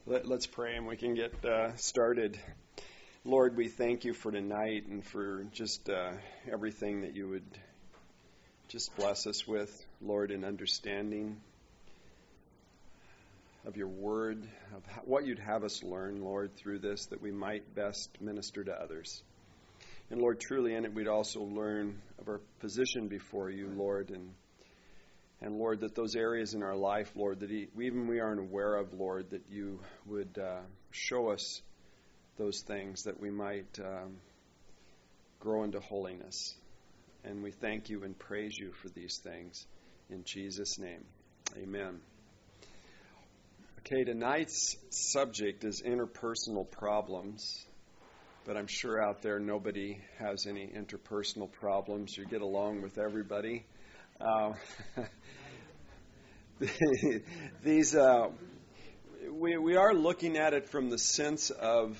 Let's pray and we can get started. Lord, we thank you for tonight and for just everything that you would just bless us with, Lord, in understanding of your word, of what you'd have us learn, Lord, through this, that we might best minister to others. And Lord, truly in it we'd also learn of our position before you, Lord, and Lord, that those areas in our life, Lord, that we aren't aware of, Lord, that you would show us those things that we might grow into holiness. And we thank you and praise you for these things. In Jesus' name, amen. Okay, tonight's subject is interpersonal problems. But I'm sure out there nobody has any interpersonal problems. You get along with everybody. We are looking at it from the sense of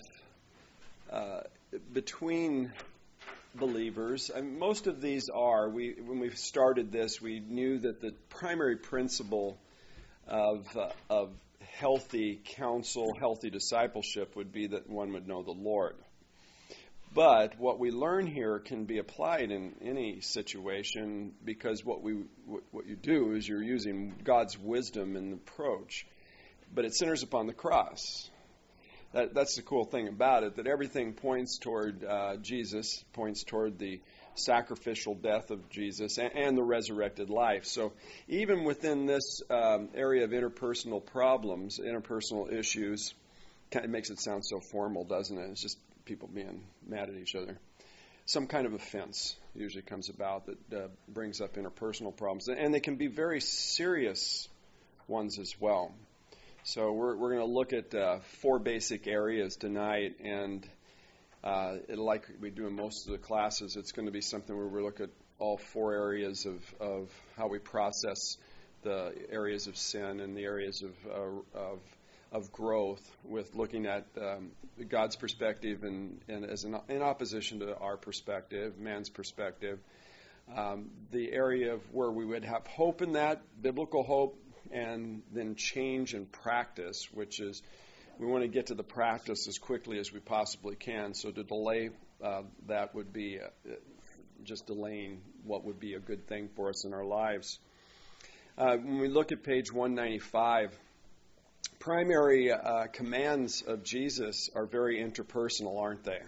between believers. Most of these are. When we started this, we knew that the primary principle of healthy counsel, healthy discipleship would be that one would know the Lord. But what we learn here can be applied in any situation, because what you do is you're using God's wisdom in the approach. But it centers upon the cross. That's the cool thing about it, that everything points toward Jesus, points toward the sacrificial death of Jesus and the resurrected life. So even within this area of interpersonal problems, interpersonal issues, it makes it sound so formal, doesn't it? It's just people being mad at each other. Some kind of offense usually comes about that brings up interpersonal problems. And they can be very serious ones as well. So we're going to look at 4 basic areas tonight. And like we do in most of the classes, it's going to be something where we look at all 4 areas of how we process the areas of sin and the areas of growth, with looking at God's perspective and as in opposition to our perspective, man's perspective. The area of where we would have hope in that, biblical hope, and then change and practice, which is we want to get to the practice as quickly as we possibly can. So to delay that would be just delaying what would be a good thing for us in our lives. When we look at page 195, primary commands of Jesus are very interpersonal, aren't they?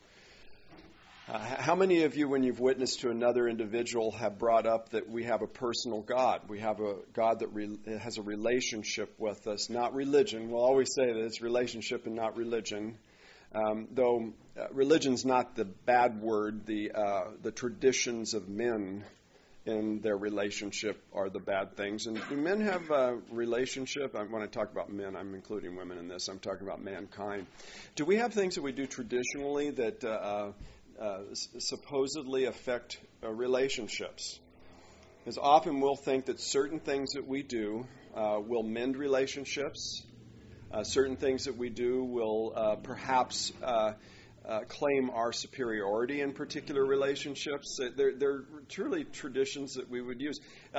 How many of you, when you've witnessed to another individual, have brought up that we have a personal God? We have a God that has a relationship with us, not religion. We'll always say that it's relationship and not religion. Though religion's not the bad word, the traditions of men in their relationship are the bad things. And do men have a relationship? When I talk about men, I'm including women in this. I'm talking about mankind. Do we have things that we do traditionally that supposedly affect relationships? Because often we'll think that certain things that we do will mend relationships. Certain things that we do will perhaps claim our superiority in particular relationships. They're truly traditions that we would use.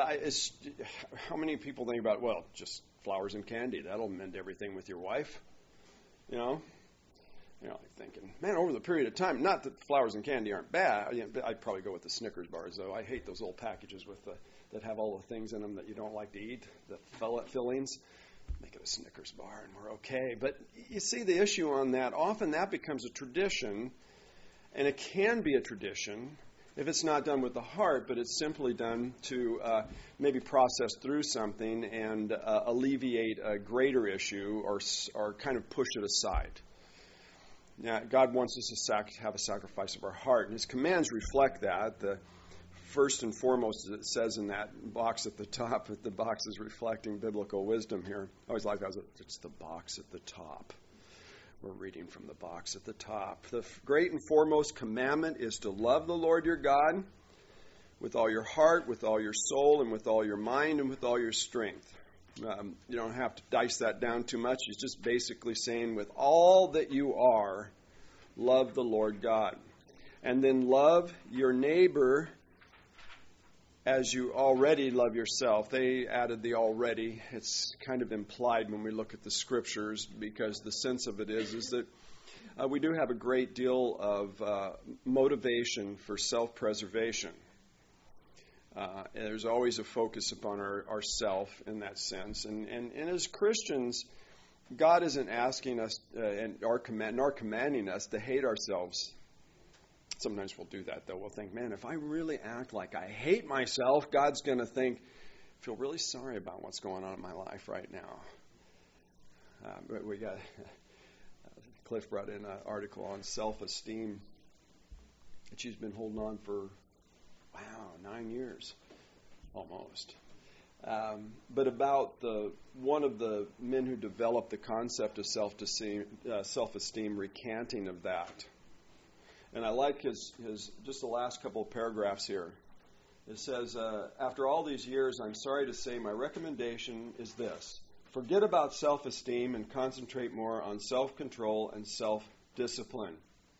How many people think about, well, just flowers and candy, that'll mend everything with your wife? You know, thinking, man, over the period of time, not that flowers and candy aren't bad. I'd probably go with the Snickers bars, though. I hate those old packages that have all the things in them that you don't like to eat, the fillings. Make it a Snickers bar and we're okay. But you see the issue on that. Often that becomes a tradition, and it can be a tradition if it's not done with the heart, but it's simply done to maybe process through something and alleviate a greater issue or kind of push it aside. Now, God wants us to have a sacrifice of our heart, and His commands reflect that. The first and foremost, it says in that box at the top, that the box is reflecting biblical wisdom here. I always like that. It's the box at the top. We're reading from the box at the top. The great and foremost commandment is to love the Lord your God with all your heart, with all your soul, and with all your mind, and with all your strength. You don't have to dice that down too much. He's just basically saying, with all that you are, love the Lord God. And then love your neighbor as you already love yourself. They added the already. It's kind of implied when we look at the scriptures, because the sense of it is that we do have a great deal of motivation for self-preservation. There's always a focus upon our self in that sense. And as Christians, God isn't asking us nor commanding us to hate ourselves. Sometimes we'll do that, though. We'll think, man, if I really act like I hate myself, God's going to feel really sorry about what's going on in my life right now. But we got Cliff brought in an article on self-esteem that she's been holding on for 9 years almost. But about one of the men who developed the concept of self-esteem recanting of that. And I like his just the last couple of paragraphs here. It says, after all these years, I'm sorry to say my recommendation is this. Forget about self-esteem and concentrate more on self-control and self-discipline.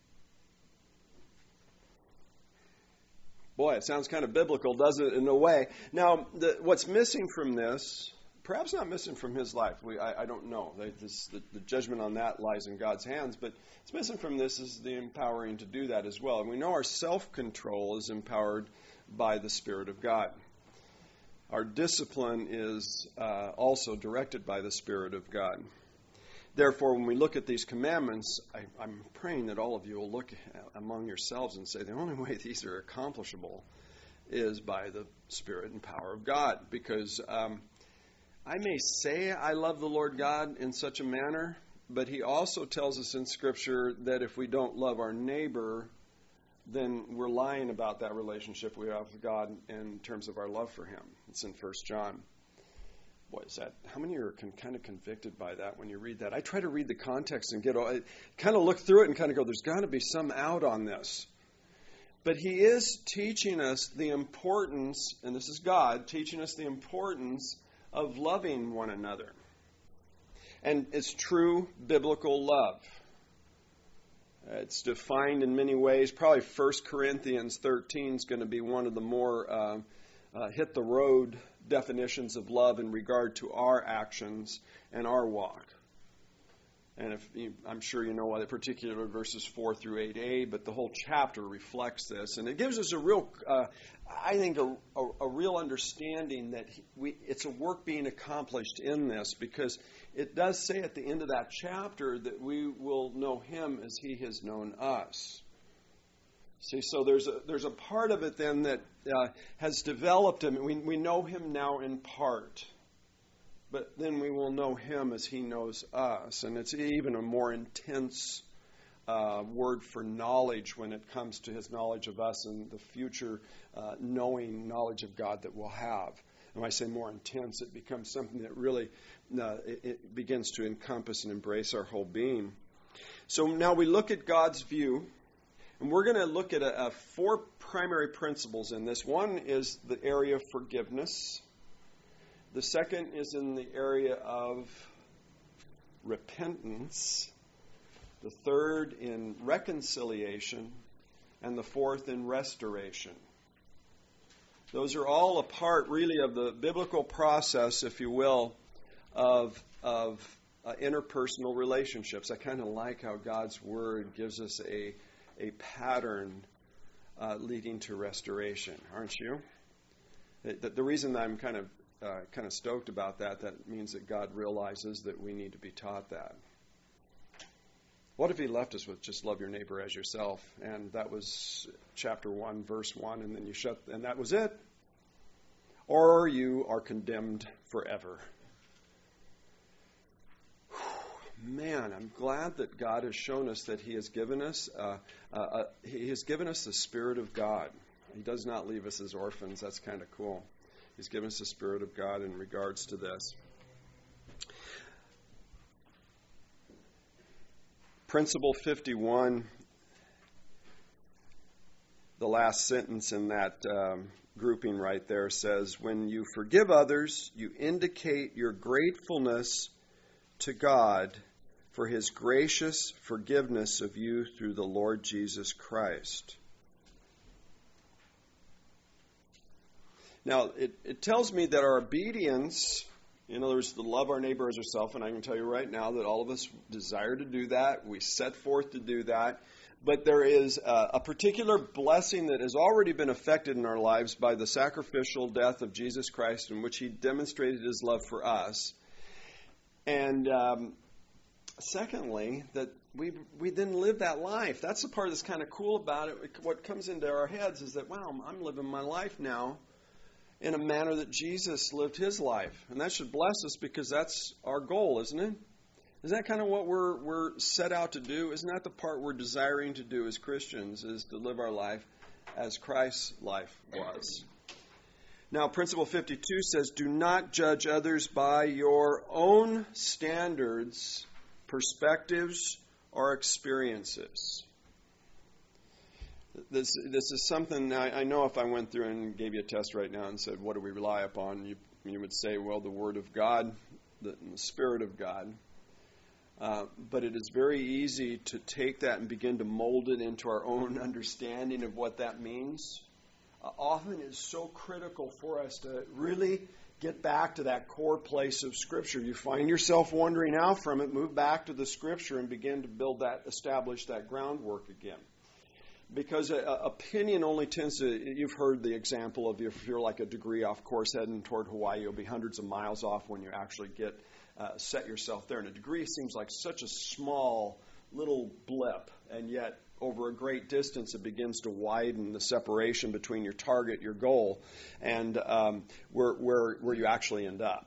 Boy, it sounds kind of biblical, doesn't it, in a way? Now, what's missing from this, perhaps not missing from his life, I don't know. The judgment on that lies in God's hands, but what's missing from this is the empowering to do that as well. And we know our self-control is empowered by the Spirit of God. Our discipline is also directed by the Spirit of God. Therefore, when we look at these commandments, I'm praying that all of you will look among yourselves and say, the only way these are accomplishable is by the Spirit and power of God. Because I may say I love the Lord God in such a manner, but He also tells us in Scripture that if we don't love our neighbor, then we're lying about that relationship we have with God in terms of our love for Him. It's in 1 John. Boy, is that, how many are kind of convicted by that when you read that? I try to read the context and kind of look through it and kind of go, there's got to be some out on this. But He is teaching us the importance, and this is God, teaching us the importance of loving one another. And it's true biblical love. It's defined in many ways. Probably 1 Corinthians 13 is going to be one of the more hit-the-road definitions of love in regard to our actions and our walk. And I'm sure you know why the particular verses 4 through 8a, but the whole chapter reflects this. And it gives us a real, I think, a real understanding that it's a work being accomplished in this, because it does say at the end of that chapter that we will know Him as He has known us. See, so there's a part of it then that has developed Him. We know Him now in part, but then we will know Him as He knows us. And it's even a more intense word for knowledge when it comes to His knowledge of us and the future knowledge of God that we'll have. And when I say more intense, it becomes something that really it begins to encompass and embrace our whole being. So now we look at God's view. And we're going to look at 4 primary principles in this. One is the area of forgiveness. The second is in the area of repentance. The third in reconciliation. And the fourth in restoration. Those are all a part, really, of the biblical process, if you will, of interpersonal relationships. I kind of like how God's Word gives us a pattern leading to restoration, aren't you? The reason I'm kind of stoked about that means that God realizes that we need to be taught that. What if He left us with just love your neighbor as yourself, and that was chapter 1, verse 1, and then and that was it? Or you are condemned forever. Man, I'm glad that God has shown us that He has given us the Spirit of God. He does not leave us as orphans. That's kind of cool. He's given us the Spirit of God in regards to this. Principle 51, the last sentence in that grouping right there says, when you forgive others, you indicate your gratefulness to God for His gracious forgiveness of you through the Lord Jesus Christ. Now, it tells me that our obedience, in other words, to love our neighbor as ourselves, and I can tell you right now that all of us desire to do that. We set forth to do that. But there is a particular blessing that has already been effected in our lives by the sacrificial death of Jesus Christ, in which he demonstrated his love for us. And secondly, that we then live that life. That's the part that's kind of cool about it. What comes into our heads is that, wow, I'm living my life now in a manner that Jesus lived his life. And that should bless us because that's our goal, isn't it? Isn't that kind of what we're set out to do? Isn't that the part we're desiring to do as Christians, is to live our life as Christ's life was? Now, Principle 52 says, do not judge others by your own standards, perspectives, or experiences. This is something, I know if I went through and gave you a test right now and said, what do we rely upon? You would say, well, the Word of God, the Spirit of God. But it is very easy to take that and begin to mold it into our own understanding of what that means. Often it's so critical for us to really get back to that core place of Scripture. You find yourself wandering out from it, move back to the Scripture and begin to establish that groundwork again. Because opinion only tends to, you've heard the example of if you're like a degree off course heading toward Hawaii, you'll be hundreds of miles off when you actually set yourself there. And a degree seems like such a small little blip, and yet over a great distance it begins to widen the separation between your target, your goal, and where you actually end up.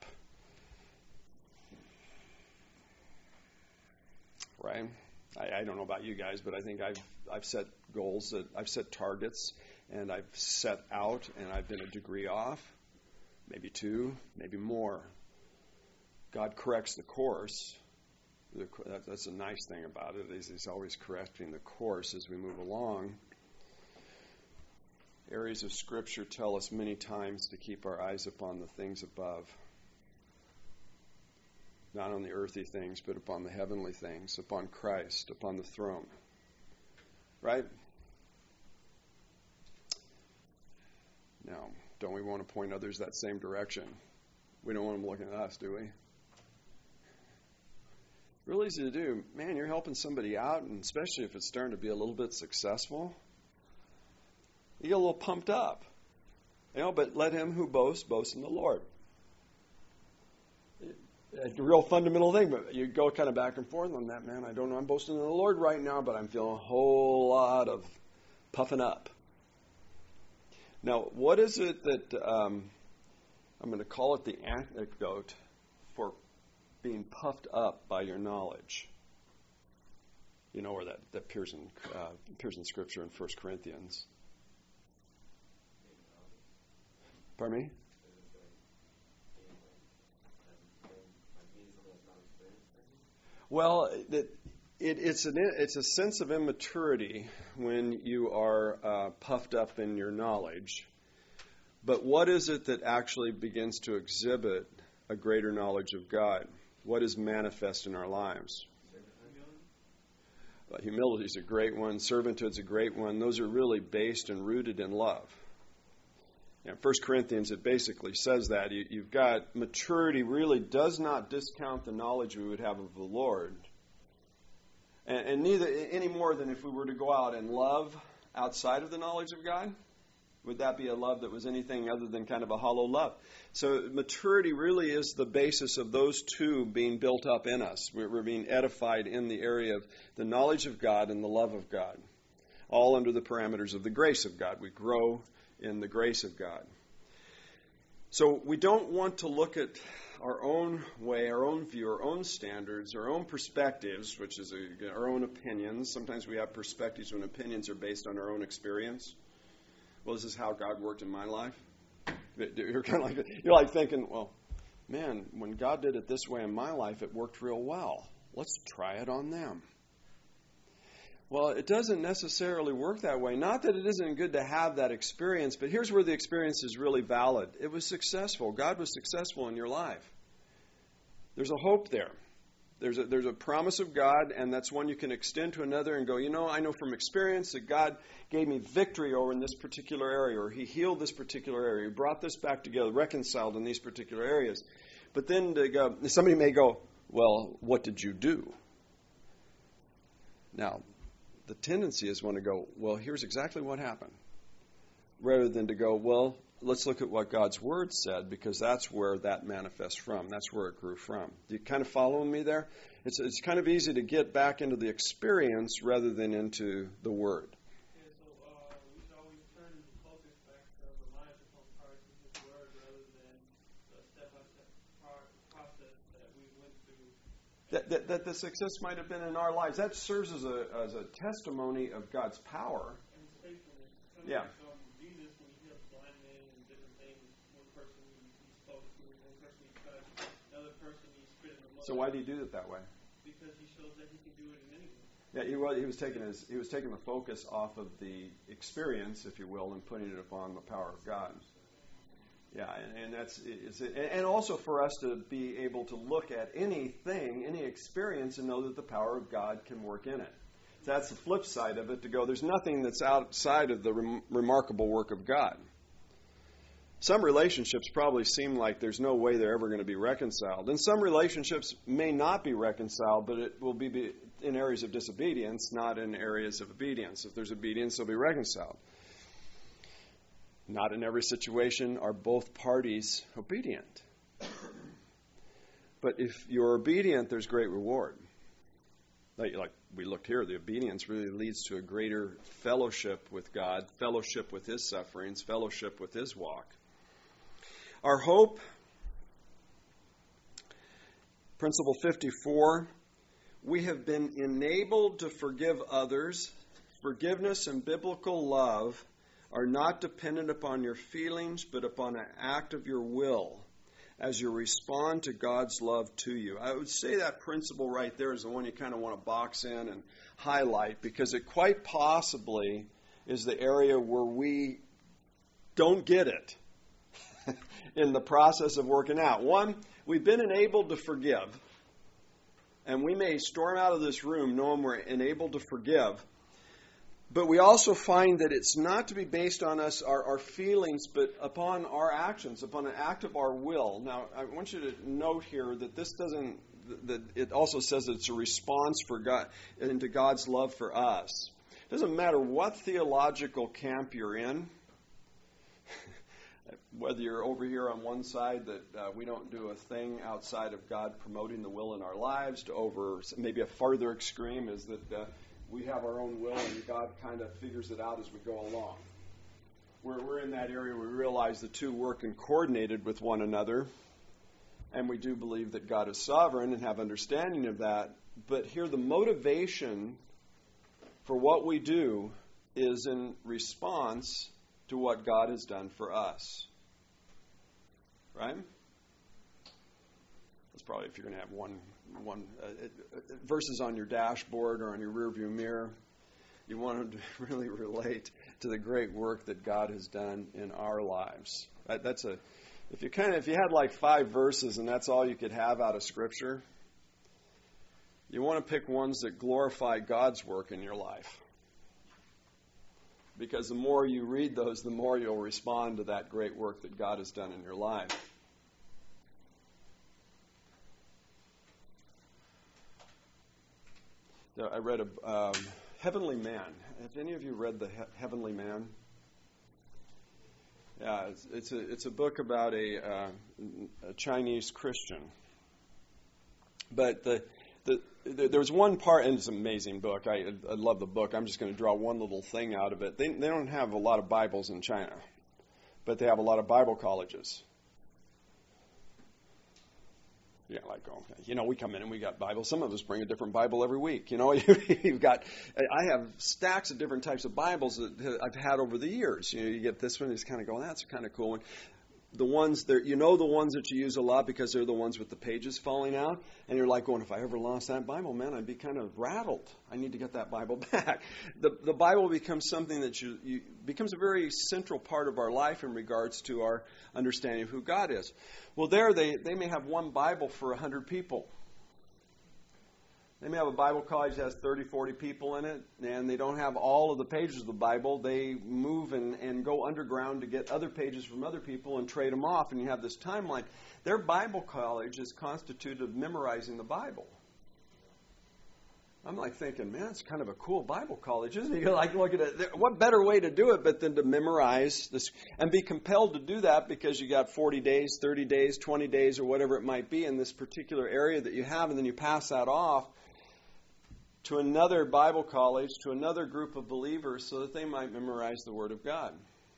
Right? I don't know about you guys, but I think I've set goals, I've set targets, and I've set out, and I've been a degree off, maybe two, maybe more. God corrects the course. That's a nice thing about it, is he's always correcting the course as we move along. Areas of Scripture tell us many times to keep our eyes upon the things above. Not on the earthly things, but upon the heavenly things, upon Christ, upon the throne. Right? Now, don't we want to point others that same direction? We don't want them looking at us, do we? Real easy to do. Man, you're helping somebody out, and especially if it's starting to be a little bit successful, you get a little pumped up. But let him who boasts, boast in the Lord. A real fundamental thing, but you go kind of back and forth on that, man. I don't know, I'm boasting in the Lord right now, but I'm feeling a whole lot of puffing up. Now, what is it that I'm going to call it the antidote for being puffed up by your knowledge? You know where that appears in Scripture in 1 Corinthians. Pardon me? Well, it's a sense of immaturity when you are puffed up in your knowledge. But what is it that actually begins to exhibit a greater knowledge of God? What is manifest in our lives? Humility is a great one. Servanthood is a great one. Those are really based and rooted in love. In 1 Corinthians, it basically says that. You've got maturity really does not discount the knowledge we would have of the Lord. And neither any more than if we were to go out and love outside of the knowledge of God. Would that be a love that was anything other than kind of a hollow love? So maturity really is the basis of those two being built up in us. We're being edified in the area of the knowledge of God and the love of God. All under the parameters of the grace of God. We grow in the grace of God. So we don't want to look at our own way, our own view, our own standards, our own perspectives, which is our own opinions. Sometimes we have perspectives when opinions are based on our own experience. Well, this is how God worked in my life. You're kind of like thinking, well, man, when God did it this way in my life, it worked real well. Let's try it on them. Well, it doesn't necessarily work that way. Not that it isn't good to have that experience, but here's where the experience is really valid. It was successful. God was successful in your life. There's a hope there. There's a promise of God, and that's one you can extend to another and go, I know from experience that God gave me victory over in this particular area, or He healed this particular area, He brought this back together, reconciled in these particular areas. But then somebody may go, well, what did you do? Now, the tendency is one to go, well, here's exactly what happened, rather than to go, well, let's look at what God's Word said, because that's where that manifests from. That's where it grew from. Do you kind of follow me there? It's kind of easy to get back into the experience rather than into the Word. Yeah, so we should always turn the focus back to reliance upon Christ and His Word rather than the step-by-step process that we went through. That the success might have been in our lives. That serves as a testimony of God's power. And His faithfulness. Yeah. Jesus, when He healed blind men and different things, one person He spoke to, one person He touched, another person He spit in the mud. So why did He do it that way? Because He shows that He can do it in anyone. Yeah, he was taking the focus off of the experience, if you will, and putting it upon the power of God. Yeah, and that's and also for us to be able to look at anything, any experience, and know that the power of God can work in it. So that's the flip side of it, to go, there's nothing that's outside of the remarkable work of God. Some relationships probably seem like there's no way they're ever going to be reconciled. And some relationships may not be reconciled, but it will be in areas of disobedience, not in areas of obedience. If there's obedience, they'll be reconciled. Not in every situation are both parties obedient. But if you're obedient, there's great reward. Like we looked here, the obedience really leads to a greater fellowship with God, fellowship with His sufferings, fellowship with His walk. Our hope, Principle 54, we have been enabled to forgive others. Forgiveness and biblical love are not dependent upon your feelings, but upon an act of your will as you respond to God's love to you. I would say that principle right there is the one you kind of want to box in and highlight, because it quite possibly is the area where we don't get it in the process of working out. One, we've been enabled to forgive, and we may storm out of this room knowing we're enabled to forgive. But we also find that it's not to be based on our feelings, but upon our actions, upon an act of our will. Now, I want you to note here that that it also says that it's a response for God, into God's love for us. It doesn't matter what theological camp you're in, whether you're over here on one side that we don't do a thing outside of God promoting the will in our lives, to over maybe a farther extreme is that we have our own will and God kind of figures it out as we go along. We're in that area where we realize the two work and coordinated with one another, and we do believe that God is sovereign and have understanding of that. But here the motivation for what we do is in response to what God has done for us. Right? That's probably, if you're going to have one verses on your dashboard or on your rearview mirror, you want to really relate to the great work that God has done in our lives. If you had like 5 verses and that's all you could have out of Scripture, you want to pick ones that glorify God's work in your life. Because the more you read those, the more you'll respond to that great work that God has done in your life. I read a Heavenly Man. Have any of you read the Heavenly Man? Yeah, it's a book about a Chinese Christian. But there was one part, and it's an amazing book. I love the book. I'm just going to draw one little thing out of it. They don't have a lot of Bibles in China, but they have a lot of Bible colleges. Yeah, we come in and we got Bibles. Some of us bring a different Bible every week. I have stacks of different types of Bibles that I've had over the years. You get this one, it's kind of going, that's a kind of cool one. The ones that the ones that you use a lot because they're the ones with the pages falling out, and you're like going, if I ever lost that Bible, man, I'd be kind of rattled. I need to get that Bible back. The Bible becomes something that becomes a very central part of our life in regards to our understanding of who God is. Well, there they may have one Bible for 100 people. They may have a Bible college that has 30, 40 people in it, and they don't have all of the pages of the Bible. They move and go underground to get other pages from other people and trade them off, and you have this timeline. Their Bible college is constituted of memorizing the Bible. I'm like thinking, man, it's kind of a cool Bible college, isn't it? You're like, look at it. What better way to do it but than to memorize this and be compelled to do that because you got 40 days, 30 days, 20 days, or whatever it might be in this particular area that you have, and then you pass that off to another Bible college, to another group of believers so that they might memorize the Word of God.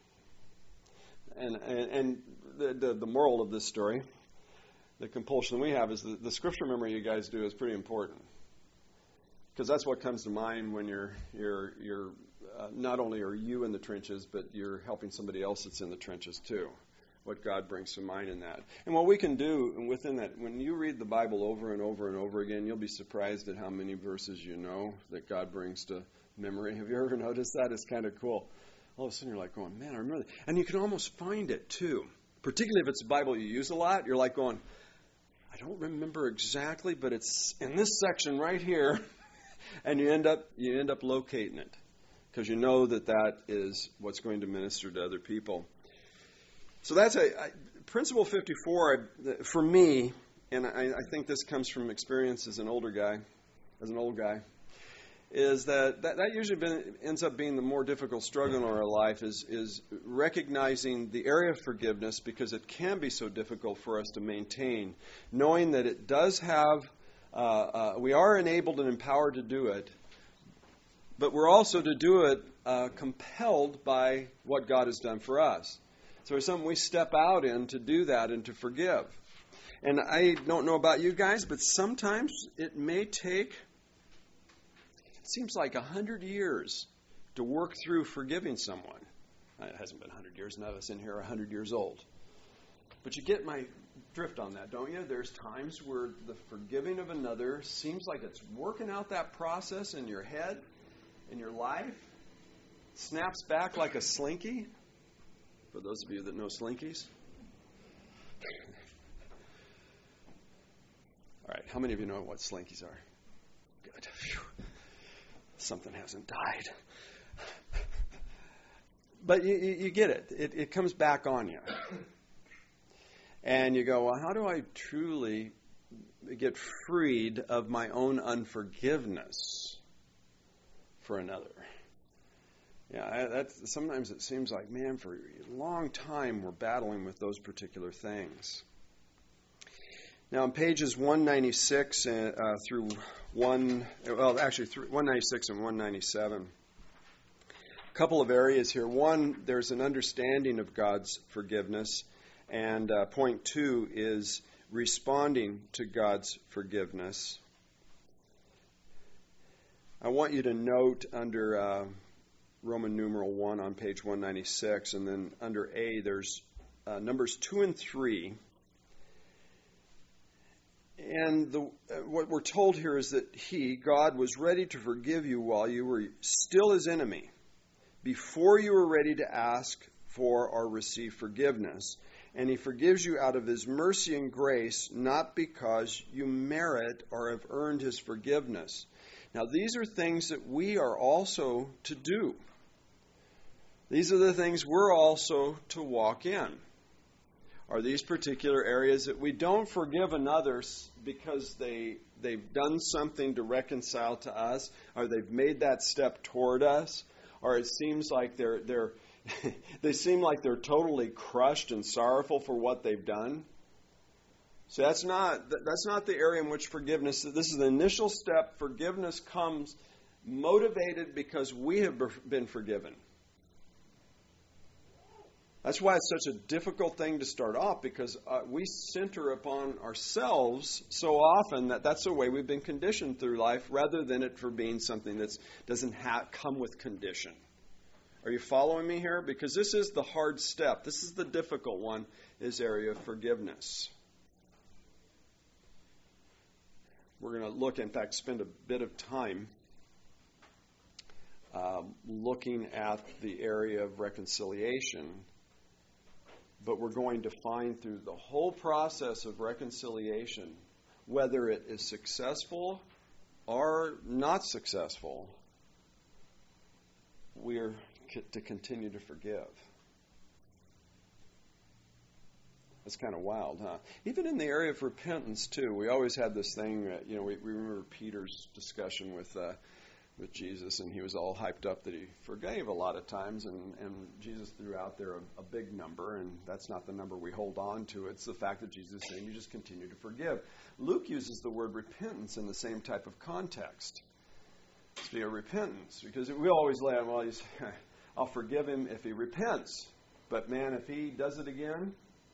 And the moral of this story, the compulsion we have, is the Scripture memory you guys do is pretty important. Because that's what comes to mind when you're not only are you in the trenches, but you're helping somebody else that's in the trenches too. What God brings to mind in that. And what we can do within that, when you read the Bible over and over and over again, you'll be surprised at how many verses you know that God brings to memory. Have you ever noticed that? It's kind of cool. All of a sudden you're like going, man, I remember that. And you can almost find it too. Particularly if it's a Bible you use a lot, you're like going, I don't remember exactly, but it's in this section right here. And you end up locating it because you know that is what's going to minister to other people. So that's Principle 54 for me, and I think this comes from experience as an old guy, is that usually ends up being the more difficult struggle in our life is recognizing the area of forgiveness because it can be so difficult for us to maintain, knowing that it does have, we are enabled and empowered to do it, but we're also to do it compelled by what God has done for us. So it's something we step out in to do that and to forgive. And I don't know about you guys, but sometimes it may take, it seems like 100 years to work through forgiving someone. It hasn't been 100 years. None of us in here are 100 years old. But you get my drift on that, don't you? There's times where the forgiving of another seems like it's working out that process in your head, in your life, snaps back like a slinky. For those of you that know slinkies. All right, how many of you know what slinkies are? Good. Phew. Something hasn't died. But you get it. It comes back on you. And you go, well, how do I truly get freed of my own unforgiveness for another? Yeah, sometimes it seems like, man, for a long time we're battling with those particular things. Now, on pages 196 through 196 and 197, a couple of areas here. One, there's an understanding of God's forgiveness, and point 2 is responding to God's forgiveness. I want you to note under Roman numeral 1 on page 196, and then under A, there's numbers 2 and 3. And what we're told here is that God, was ready to forgive you while you were still his enemy, before you were ready to ask for or receive forgiveness. And he forgives you out of his mercy and grace, not because you merit or have earned his forgiveness. Now, these are things that we are also to do. These are the things we're also to walk in. Are these particular areas that we don't forgive another because they've done something to reconcile to us, or they've made that step toward us, or it seems like they seem like they're totally crushed and sorrowful for what they've done. So that's not the area in which forgiveness. This is the initial step. Forgiveness comes motivated because we have been forgiven. That's why it's such a difficult thing to start off, because we center upon ourselves so often that's the way we've been conditioned through life, rather than it for being something that doesn't come with condition. Are you following me here? Because this is the hard step. This is the difficult one, is area of forgiveness. We're going to look, in fact, spend a bit of time looking at the area of reconciliation. But we're going to find through the whole process of reconciliation, whether it is successful are not successful, we are to continue to forgive. That's kind of wild, huh? Even in the area of repentance, too, we always had this thing, we remember Peter's discussion with Jesus, and he was all hyped up that he forgave a lot of times, and Jesus threw out there a big number, and that's not the number we hold on to. It's the fact that Jesus is saying you just continue to forgive. Luke uses the word repentance in the same type of context. It's via repentance, because we always lay on, well, I'll forgive him if he repents, but man, if he does it again,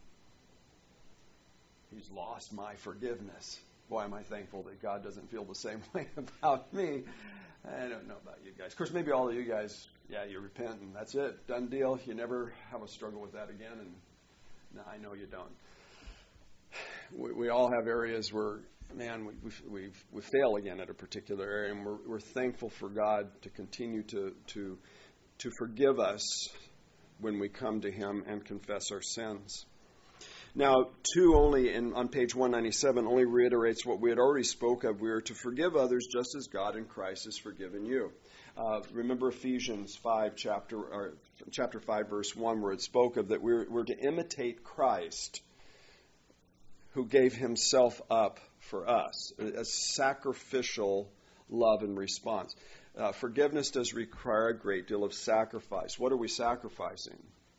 he's lost my forgiveness. Boy, am I thankful that God doesn't feel the same way about me. I don't know about you guys. Of course, maybe all of you guys, you repent and that's it. Done deal. You never have a struggle with that again. And no, I know you don't. We all have areas where, man, we fail again at a particular area, and we're thankful for God to continue to forgive us when we come to Him and confess our sins. Now, 2 only on page 197 only reiterates what we had already spoke of. We are to forgive others just as God in Christ has forgiven you. Remember Ephesians 5, chapter 5, verse 1, where it spoke of that we're to imitate Christ, who gave Himself up for us, a sacrificial love and response. Forgiveness does require a great deal of sacrifice. What are we sacrificing?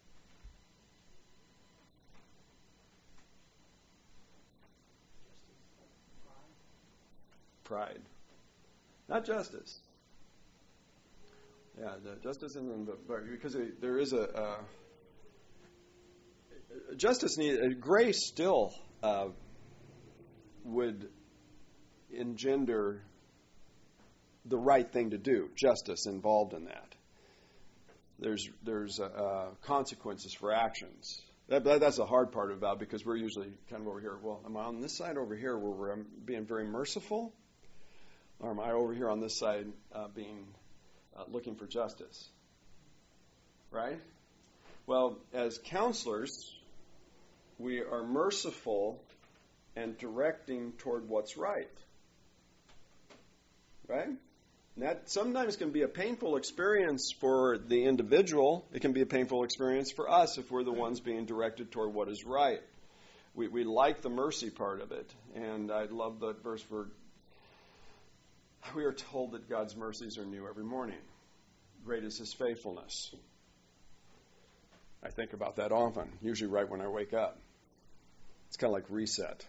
Pride. Not justice. Yeah, the justice isn't because there is a justice need. Grace still would engender the right thing to do. Justice involved in that. There's consequences for actions. That's the hard part about, because we're usually kind of over here. Well, am I on this side over here where I'm being very merciful? Or am I over here on this side being looking for justice? Right? Well, as counselors, we are merciful and directing toward what's right. Right? And that sometimes can be a painful experience for the individual. It can be a painful experience for us if we're the ones being directed toward what is right. We like the mercy part of it. And I love the verse where we are told that God's mercies are new every morning. Great is His faithfulness. I think about that often, usually right when I wake up. It's kind of like reset.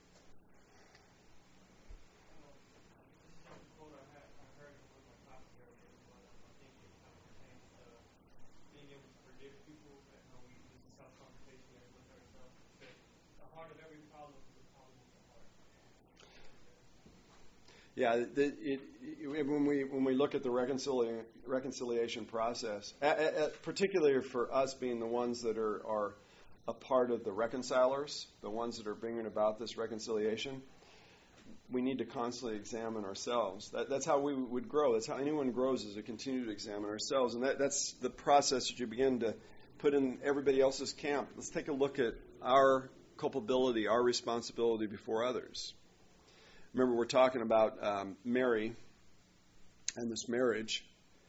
Yeah, when we look at the reconciliation process, particularly for us being the ones that are a part of the reconcilers, the ones that are bringing about this reconciliation, we need to constantly examine ourselves. That's how we would grow. That's how anyone grows, is to continue to examine ourselves. And that's the process that you begin to put in everybody else's camp. Let's take a look at our culpability, our responsibility before others. Remember, we're talking about Mary and this marriage.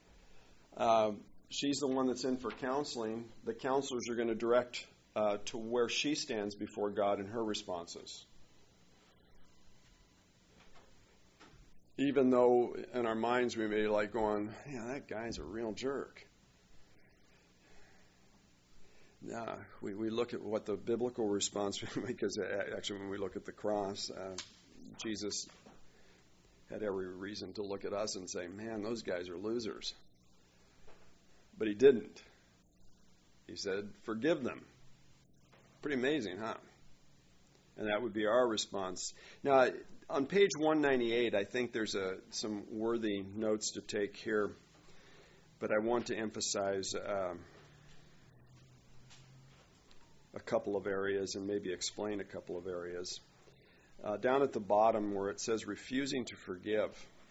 She's the one that's in for counseling. The counselors are going to direct to where she stands before God in her responses. Even though in our minds we may be like going, yeah, that guy's a real jerk. Yeah, we look at what the biblical response, because actually when we look at the cross, Jesus had every reason to look at us and say, man, those guys are losers. But He didn't. He said, forgive them. Pretty amazing, huh? And that would be our response. Now, on page 198, I think there's some worthy notes to take here, but I want to emphasize a couple of areas and maybe explain a couple of areas. Down at the bottom where it says refusing to forgive.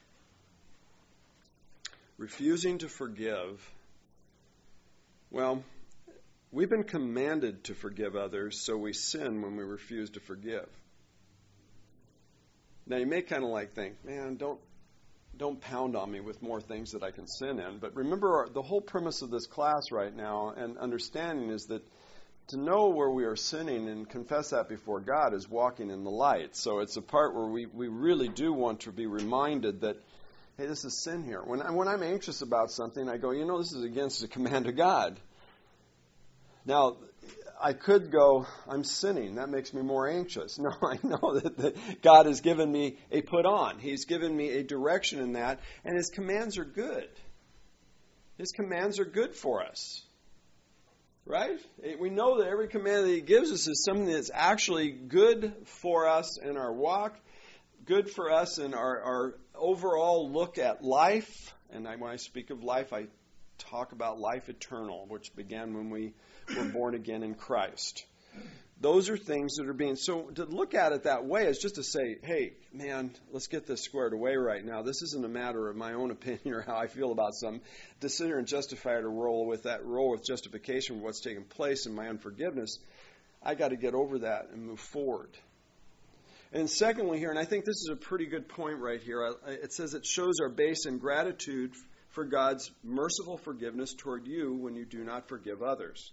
Refusing to forgive. Well, we've been commanded to forgive others, so we sin when we refuse to forgive. Now, you may kind of think, man, don't don't pound on me with more things that I can sin in. But remember, the whole premise of this class right now and understanding is that to know where we are sinning and confess that before God is walking in the light. So it's a part where we really do want to be reminded that, hey, this is sin here. When I'm anxious about something, I go, this is against the command of God. Now, I could go, I'm sinning. That makes me more anxious. No, I know that God has given me a put on. He's given me a direction in that, and His commands are good. His commands are good for us. Right? We know that every command that He gives us is something that's actually good for us in our walk, good for us in our overall look at life. And when I speak of life, I talk about life eternal, which began when we were born again in Christ. Those are things that are being... So to look at it that way is just to say, hey, man, let's get this squared away right now. This isn't a matter of my own opinion or how I feel about something. To sit here and justify it or roll with justification of what's taking place in my unforgiveness, I got to get over that and move forward. And secondly here, and I think this is a pretty good point right here, it says it shows our base in gratitude for God's merciful forgiveness toward you when you do not forgive others.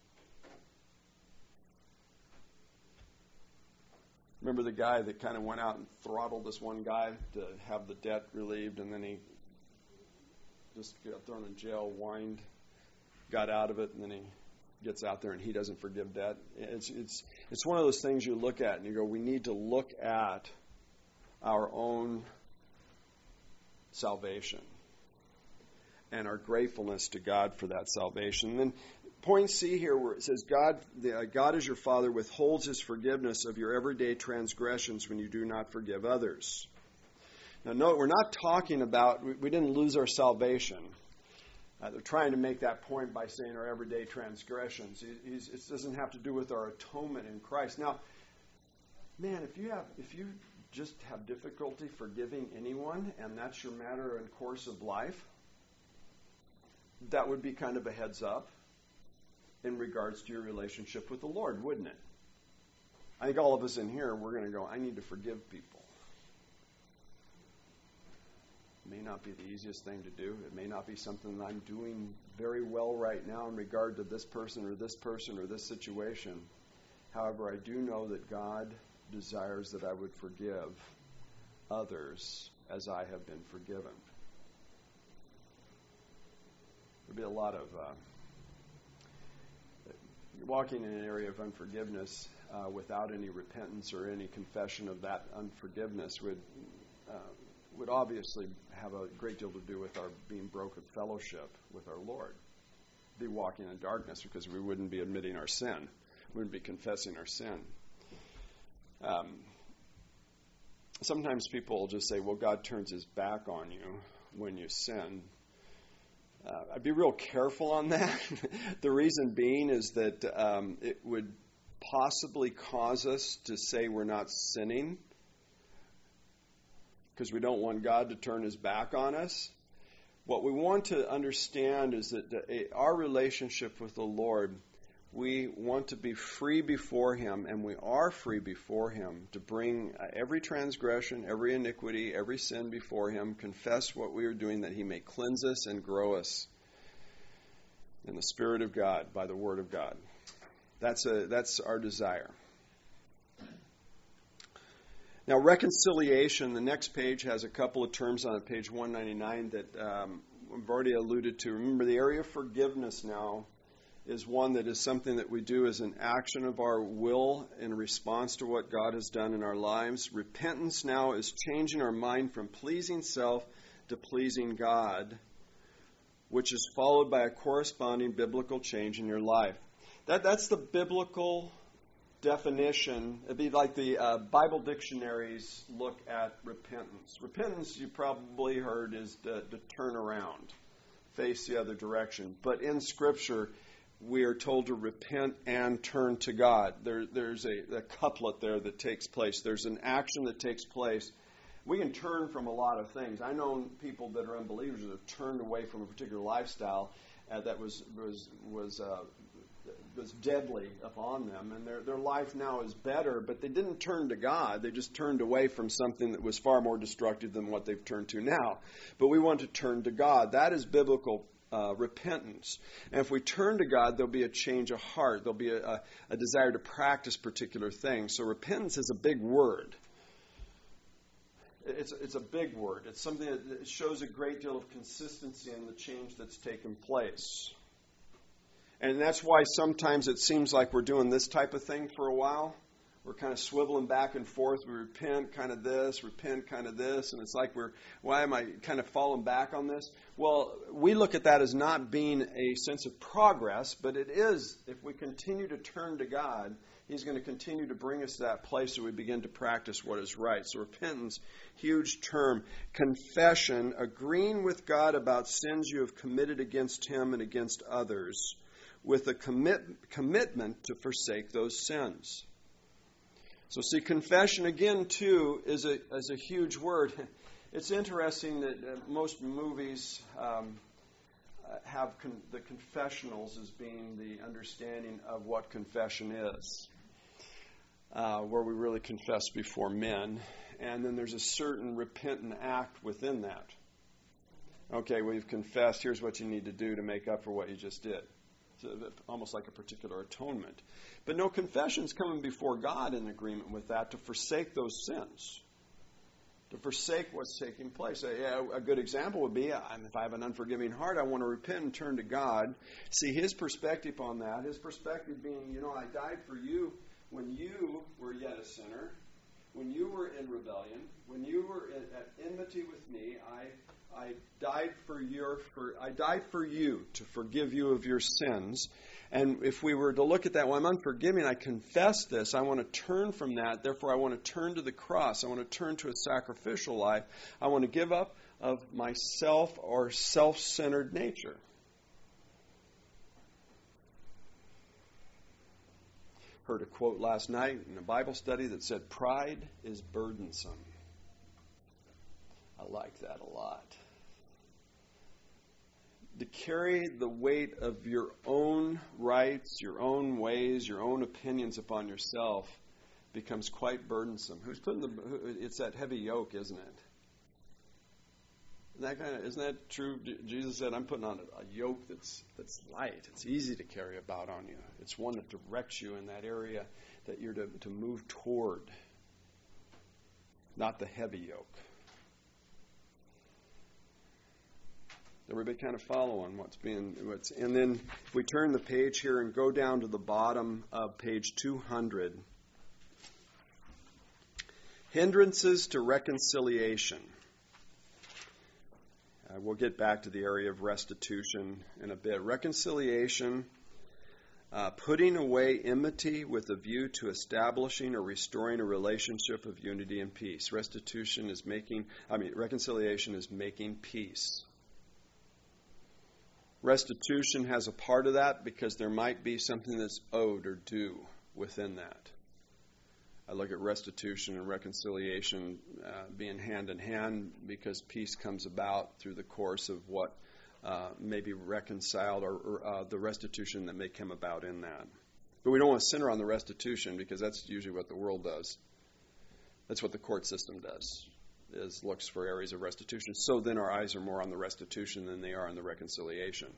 Remember the guy that kind of went out and throttled this one guy to have the debt relieved, and then he just got thrown in jail, whined, got out of it, and then he gets out there and he doesn't forgive debt. It's one of those things you look at and you go, we need to look at our own salvation and our gratefulness to God for that salvation. And then point C here where it says, God is your Father, withholds His forgiveness of your everyday transgressions when you do not forgive others. Now, note, we're not talking about, we didn't lose our salvation. They're trying to make that point by saying our everyday transgressions. It doesn't have to do with our atonement in Christ. Now, man, if you just have difficulty forgiving anyone, and that's your matter and course of life, that would be kind of a heads up in regards to your relationship with the Lord, wouldn't it? I think all of us in here, we're going to go, I need to forgive people. It may not be the easiest thing to do. It may not be something that I'm doing very well right now in regard to this person or this situation. However, I do know that God desires that I would forgive others as I have been forgiven. There'll be a lot of walking in an area of unforgiveness without any repentance or any confession of that unforgiveness would obviously have a great deal to do with our being broken fellowship with our Lord. Be walking in darkness because we wouldn't be admitting our sin. We wouldn't be confessing our sin. Sometimes people just say, well, God turns His back on you when you sin. I'd be real careful on that. The reason being is that it would possibly cause us to say we're not sinning because we don't want God to turn His back on us. What we want to understand is that our relationship with the Lord, we want to be free before Him, and we are free before Him to bring every transgression, every iniquity, every sin before Him, confess what we are doing that He may cleanse us and grow us in the Spirit of God by the Word of God. That's our desire. Now, reconciliation, the next page has a couple of terms on it, page 199, that we've already alluded to. Remember, the area of forgiveness now is one that is something that we do as an action of our will in response to what God has done in our lives. Repentance now is changing our mind from pleasing self to pleasing God, which is followed by a corresponding biblical change in your life. That's the biblical definition. It'd be like the Bible dictionaries look at repentance. Repentance, you probably heard, is to turn around, face the other direction. But in Scripture, we are told to repent and turn to God. There's a couplet there that takes place. There's an action that takes place. We can turn from a lot of things. I know people that are unbelievers that have turned away from a particular lifestyle that was deadly upon them, and their life now is better, but they didn't turn to God. They just turned away from something that was far more destructive than what they've turned to now. But we want to turn to God. That is biblical repentance. And if we turn to God, there'll be a change of heart. There'll be a desire to practice particular things. So repentance is a big word. It's a big word. It's something that shows a great deal of consistency in the change that's taken place. And that's why sometimes it seems like we're doing this type of thing for a while. We're kind of swiveling back and forth. We repent kind of this, repent kind of this. And it's like why am I kind of falling back on this? Well, we look at that as not being a sense of progress, but it is. If we continue to turn to God, He's going to continue to bring us to that place where we begin to practice what is right. So repentance, huge term. Confession, agreeing with God about sins you have committed against Him and against others, with a commitment to forsake those sins. So see, confession again, too, is a huge word. It's interesting that most movies have the confessionals as being the understanding of what confession is, where we really confess before men. And then there's a certain repentant act within that. Okay, we've confessed. Here's what you need to do to make up for what you just did. Almost like a particular atonement. But no, confession's coming before God in agreement with that, to forsake those sins, to forsake what's taking place. A good example would be, if I have an unforgiving heart, I want to repent and turn to God. See His perspective on that. His perspective being, I died for you when you were yet a sinner, when you were in rebellion, when you were at enmity with me. I died for you to forgive you of your sins. And if we were to look at that, I'm unforgiving, I confess this, I want to turn from that, therefore I want to turn to the cross, I want to turn to a sacrificial life, I want to give up of myself or self-centered nature. Heard a quote last night in a Bible study that said, "Pride is burdensome." I like that a lot. To carry the weight of your own rights, your own ways, your own opinions upon yourself becomes quite burdensome. It's that heavy yoke, isn't it? Isn't that true? Jesus said, "I'm putting on a yoke that's light. It's easy to carry about on you. It's one that directs you in that area that you're to move toward, not the heavy yoke." Everybody kind of follow on and then if we turn the page here and go down to the bottom of page 200, hindrances to reconciliation. We'll get back to the area of restitution in a bit. Reconciliation, putting away enmity with a view to establishing or restoring a relationship of unity and peace. Reconciliation is making peace. Restitution has a part of that because there might be something that's owed or due within that. I look at restitution and reconciliation being hand in hand because peace comes about through the course of what may be reconciled or the restitution that may come about in that. But we don't want to center on the restitution because that's usually what the world does. That's what the court system does, is looks for areas of restitution. So then our eyes are more on the restitution than they are on the reconciliation.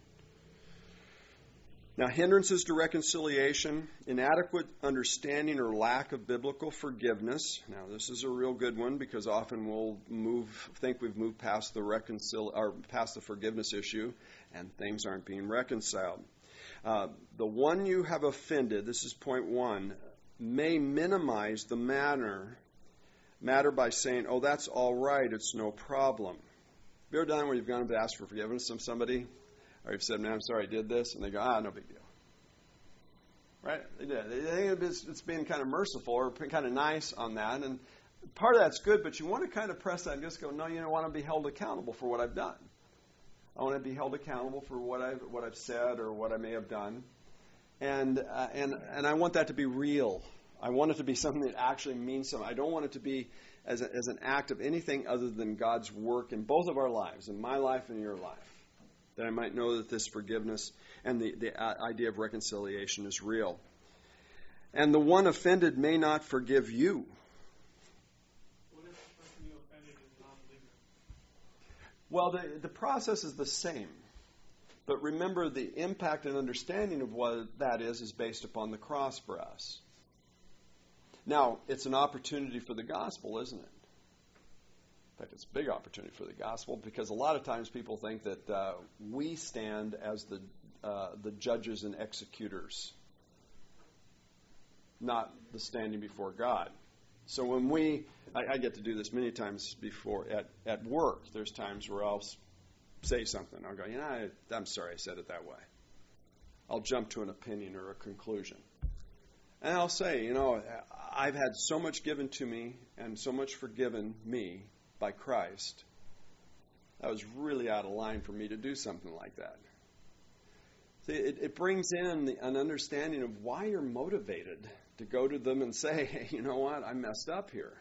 Now, hindrances to reconciliation, inadequate understanding or lack of biblical forgiveness. Now, this is a real good one because often we'll think we've moved past past the forgiveness issue, and things aren't being reconciled. The one you have offended, this is point one, may minimize the matter by saying, "Oh, that's all right, it's no problem." Have you ever done where you've gone to ask for forgiveness from somebody? Or you've said, "Man, I'm sorry I did this," and they go, "No big deal." Right? They think it's being kind of merciful or kind of nice on that, and part of that's good, but you want to kind of press that and just go, "No, I want to be held accountable for what I've done. I want to be held accountable for what I've said or what I may have done, and I want that to be real. I want it to be something that actually means something. I don't want it to be as an act of anything other than God's work in both of our lives, in my life and your life. that I might know that this forgiveness and the idea of reconciliation is real. And the one offended may not forgive you. What if the person you offended is a non-believer? Well, the process is the same. But remember, the impact and understanding of what that is based upon the cross for us. Now, it's an opportunity for the gospel, isn't it? In fact, it's a big opportunity for the gospel, because a lot of times people think that we stand as the judges and executors, not the standing before God. So when I get to do this many times before at work. There's times where I'll say something. I'll go, I'm sorry I said it that way. I'll jump to an opinion or a conclusion. And I'll say, I've had so much given to me and so much forgiven me by Christ. That was really out of line for me to do something like that. See, it brings in an understanding of why you're motivated to go to them and say, hey, you know what, I messed up here.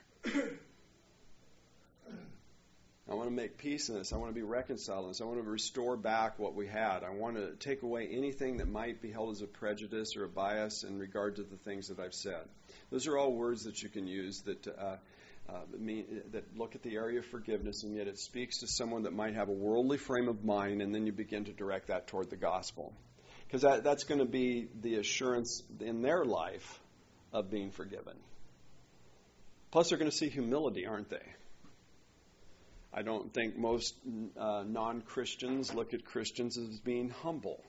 I want to make peace in this. I want to be reconciled in this. I want to restore back what we had. I want to take away anything that might be held as a prejudice or a bias in regard to the things that I've said. Those are all words that you can use that look at the area of forgiveness, and yet it speaks to someone that might have a worldly frame of mind, and then you begin to direct that toward the gospel. Because that's going to be the assurance in their life of being forgiven. Plus, they're going to see humility, aren't they? I don't think most non-Christians look at Christians as being humble.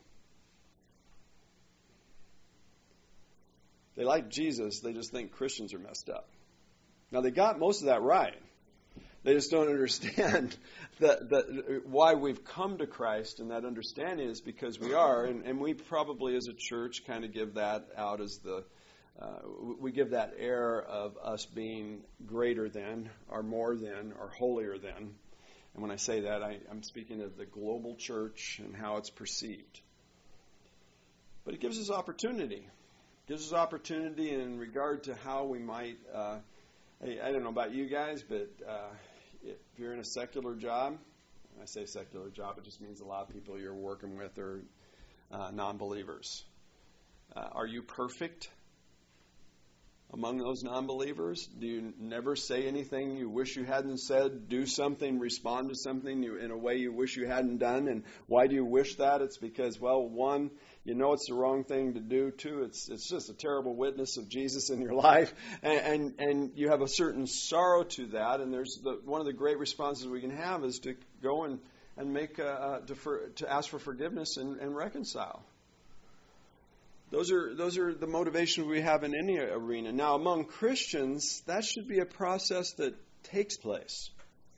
They like Jesus, they just think Christians are messed up. Now, they got most of that right. They just don't understand that why we've come to Christ, and that understanding is because we are, and we probably as a church kind of give that out as we give that air of us being greater than, or more than, or holier than. And when I say that, I'm speaking of the global church and how it's perceived. But it gives us opportunity. It gives us opportunity in regard to how we might, I don't know about you guys, but if you're in a secular job, when I say secular job, it just means a lot of people you're working with are non-believers. Are you perfect among those non-believers? Do you never say anything you wish you hadn't said, do something, respond to something in a way you wish you hadn't done? And why do you wish that? It's because, well, one, it's the wrong thing to do. Two, it's just a terrible witness of Jesus in your life. And you have a certain sorrow to that. And there's one of the great responses we can have is to go and make to ask for forgiveness and reconcile. Those are the motivations we have in any arena. Now, among Christians, that should be a process that takes place.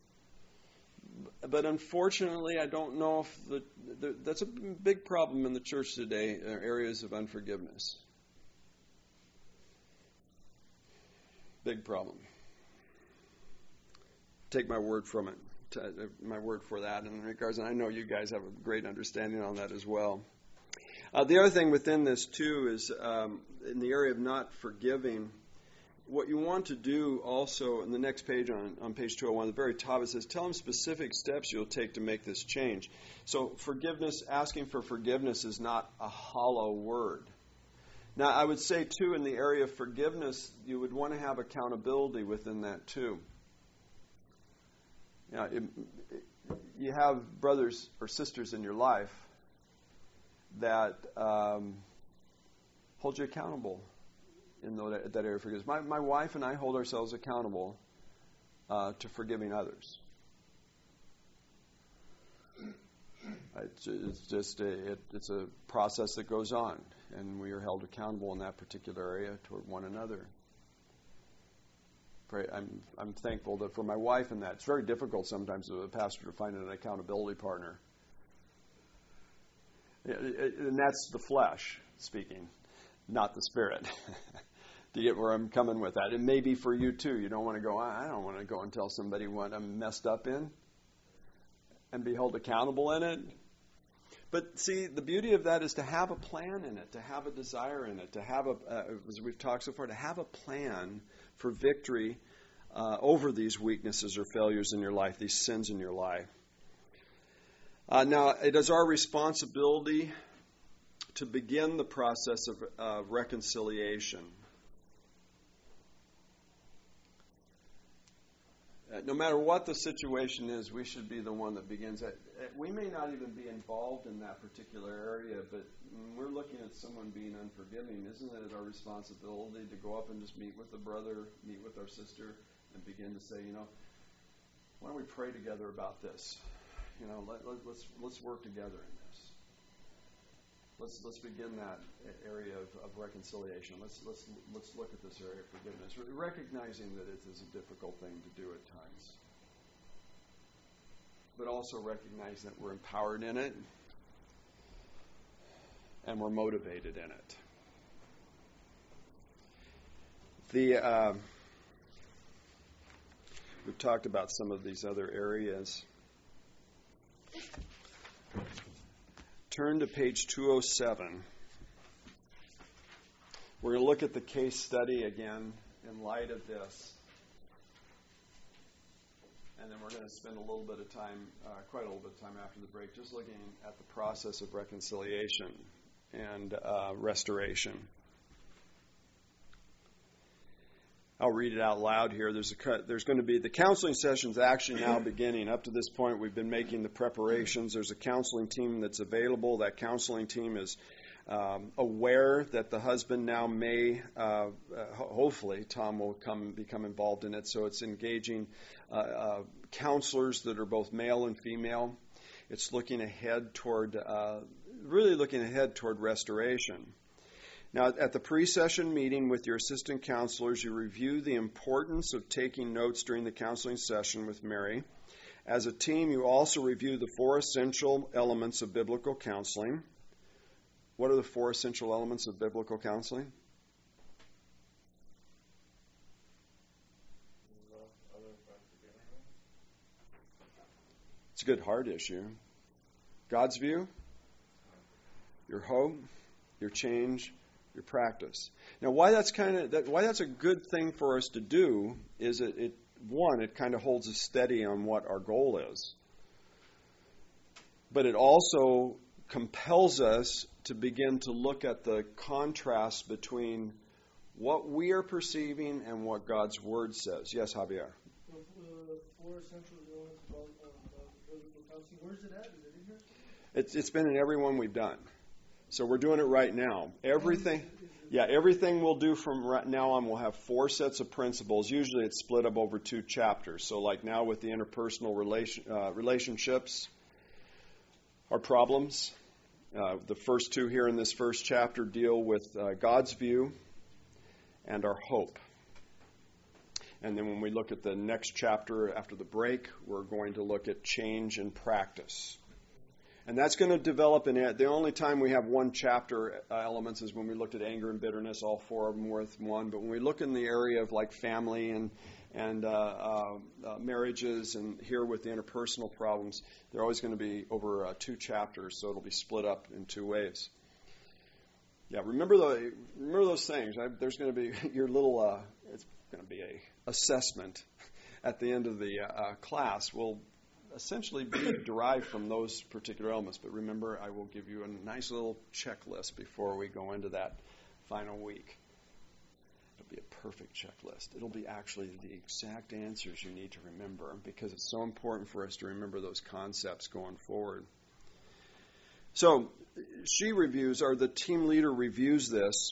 But unfortunately, I don't know if that's a big problem in the church today, areas of unforgiveness. Big problem. Take my word from it. My word for that in regards, and I know you guys have a great understanding on that as well. The other thing within this, too, is in the area of not forgiving, what you want to do also, in the next page on page 201, the very top, it says, tell them specific steps you'll take to make this change. So forgiveness, asking for forgiveness is not a hollow word. Now, I would say, too, in the area of forgiveness, you would want to have accountability within that, too. You have brothers or sisters in your life that hold you accountable in that area of forgiveness. My wife and I hold ourselves accountable to forgiving others. It's a process that goes on, and we are held accountable in that particular area toward one another. I'm thankful that for my wife in that. It's very difficult sometimes as a pastor to find an accountability partner. And that's the flesh speaking, not the spirit. Do you get where I'm coming with that? It may be for you too. You don't want to go, I don't want to go and tell somebody what I'm messed up in and be held accountable in it. But see, the beauty of that is to have a plan in it, to have a desire in it, to have as we've talked so far, to have a plan for victory over these weaknesses or failures in your life, these sins in your life. Now, it is our responsibility to begin the process of reconciliation. No matter what the situation is, we should be the one that begins it. We may not even be involved in that particular area, but when we're looking at someone being unforgiving, isn't it our responsibility to go up and just meet with the brother, meet with our sister, and begin to say, why don't we pray together about this? Let's work together in this. Let's begin that area of reconciliation. Let's look at this area of forgiveness, recognizing that it is a difficult thing to do at times, but also recognizing that we're empowered in it and we're motivated in it. We've talked about some of these other areas. Turn to page 207. We're going to look at the case study again in light of this. And then we're going to spend a little bit of time, quite a little bit of time after the break, just looking at the process of reconciliation and restoration. I'll read it out loud here. There's going to be the counseling sessions actually now beginning. Up to this point, we've been making the preparations. There's a counseling team that's available. That counseling team is aware that the husband now may, hopefully, Tom will become involved in it. So it's engaging counselors that are both male and female. It's looking ahead toward restoration. Now, at the pre-session meeting with your assistant counselors, you review the importance of taking notes during the counseling session with Mary. As a team, you also review the 4 essential elements of biblical counseling. What are the 4 essential elements of biblical counseling? It's a good heart issue. God's view, your hope, your change, your practice. Now, why that's a good thing for us to do is it kind of holds us steady on what our goal is. But it also compels us to begin to look at the contrast between what we are perceiving and what God's Word says. Yes, Javier? The 4 essential elements of biblical counseling, where is it at? Is it in here? It's been in every one we've done. So we're doing it right now. Everything we'll do from right now on, we'll have 4 sets of principles. Usually it's split up over 2 chapters. So like now with the interpersonal relationships, our problems, the first 2 here in this first chapter deal with God's view and our hope. And then when we look at the next chapter after the break, we're going to look at change and practice. And that's going to develop in it. The only time we have 1 chapter elements is when we looked at anger and bitterness, all 4 of them worth 1. But when we look in the area of like family and marriages and here with the interpersonal problems, they're always going to be over 2 chapters, so it'll be split up in 2 ways. Yeah, remember those things. There's going to be your little. It's going to be a assessment at the end of the class. Will essentially be derived from those particular elements. But remember, I will give you a nice little checklist before we go into that final week. It'll be a perfect checklist. It'll be actually the exact answers you need to remember because it's so important for us to remember those concepts going forward. So the team leader reviews this.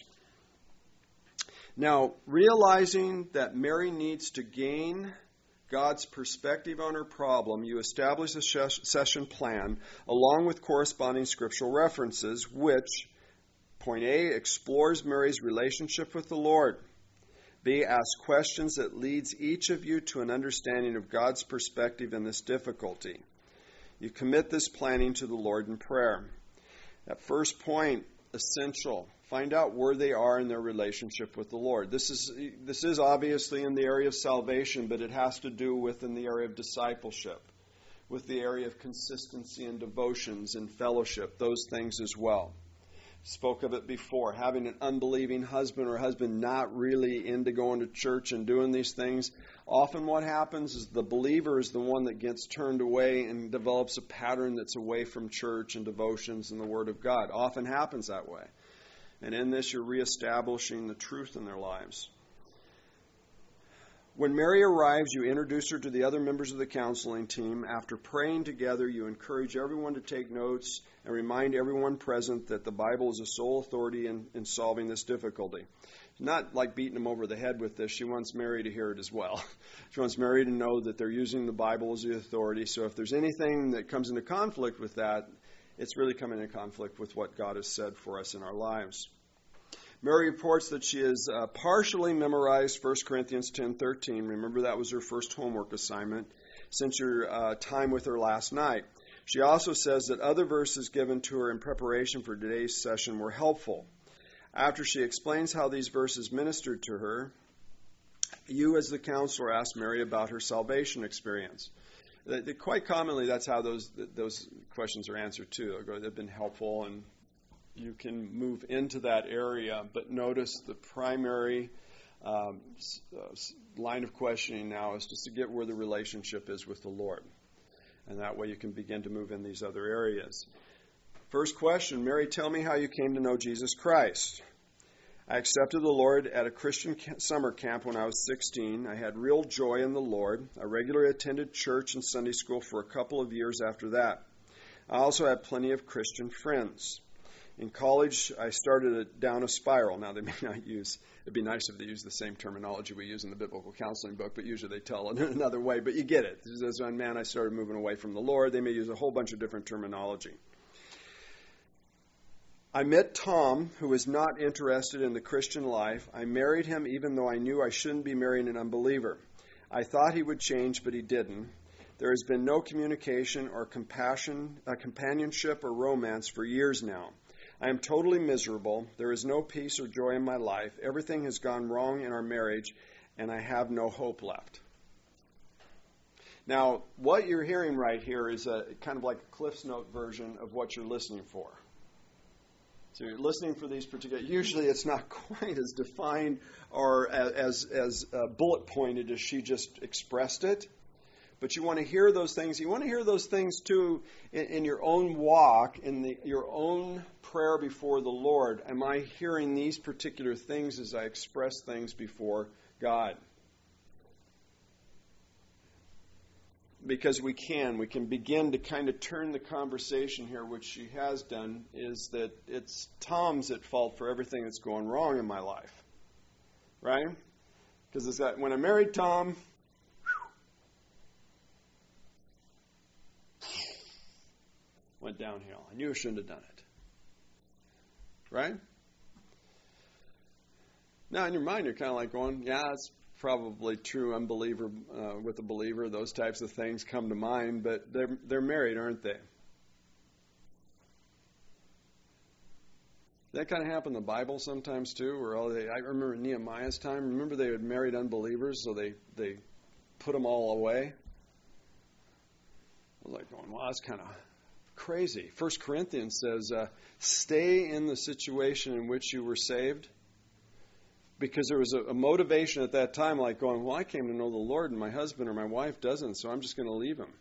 Now, realizing that Mary needs to gain God's perspective on her problem, you establish a session plan along with corresponding scriptural references, which, point A, explores Mary's relationship with the Lord. B, asks questions that leads each of you to an understanding of God's perspective in this difficulty. You commit this planning to the Lord in prayer. That first point, essential. Find out where they are in their relationship with the Lord. This is obviously in the area of salvation, but it has to do with in the area of discipleship, with the area of consistency and devotions and fellowship, those things as well. Spoke of it before. Having an unbelieving husband or husband not really into going to church and doing these things. Often what happens is the believer is the one that gets turned away and develops a pattern that's away from church and devotions and the Word of God. Often happens that way. And in this, you're reestablishing the truth in their lives. When Mary arrives, you introduce her to the other members of the counseling team. After praying together, you encourage everyone to take notes and remind everyone present that the Bible is the sole authority in solving this difficulty. It's not like beating them over the head with this. She wants Mary to hear it as well. She wants Mary to know that they're using the Bible as the authority. So if there's anything that comes into conflict with that, it's really coming into conflict with what God has said for us in our lives. Mary reports that she has partially memorized 1 Corinthians 10:13. Remember, that was her first homework assignment since your time with her last night. She also says that other verses given to her in preparation for today's session were helpful. After she explains how these verses ministered to her, you as the counselor ask Mary about her salvation experience. Quite commonly, that's how those questions are answered too. They've been helpful, and you can move into that area, but notice the primary line of questioning now is just to get where the relationship is with the Lord. And that way you can begin to move in these other areas. First question, Mary, tell me how you came to know Jesus Christ. I accepted the Lord at a Christian summer camp when I was 16. I had real joy in the Lord. I regularly attended church and Sunday school for a couple of years after that. I also had plenty of Christian friends. In college, I started down a spiral. Now, they may not use, it'd be nice if they used the same terminology we use in the biblical counseling book, but usually they tell it in another way. But you get it. As a man, I started moving away from the Lord. They may use a whole bunch of different terminology. I met Tom, who was not interested in the Christian life. I married him even though I knew I shouldn't be marrying an unbeliever. I thought he would change, but he didn't. There has been no communication or companionship or romance for years now. I am totally miserable. There is no peace or joy in my life. Everything has gone wrong in our marriage, and I have no hope left. Now, what you're hearing right here is a kind of like a Cliff's Note version of what you're listening for. So you're listening for these particular. Usually, it's not quite as defined or as bullet pointed as she just expressed it. But you want to hear those things. You want to hear those things, too, in your own walk, in your own prayer before the Lord. Am I hearing these particular things as I express things before God? Because we can begin to kind of turn the conversation here, which she has done, is that it's Tom's at fault for everything that's going wrong in my life. Right? Because it's that when I married Tom, went downhill. I knew I shouldn't have done it. Right? Now, in your mind, you're kind of like going, yeah, it's probably true. Unbeliever with a believer, those types of things come to mind, but they're married, aren't they? That kind of happened in the Bible sometimes, too, where I remember in Nehemiah's time, remember they had married unbelievers, so they put them all away? I was like going, well, that's kind of crazy. 1 Corinthians says, stay in the situation in which you were saved. Because there was a motivation at that time like going, well, I came to know the Lord and my husband or my wife doesn't, so I'm just going to leave him.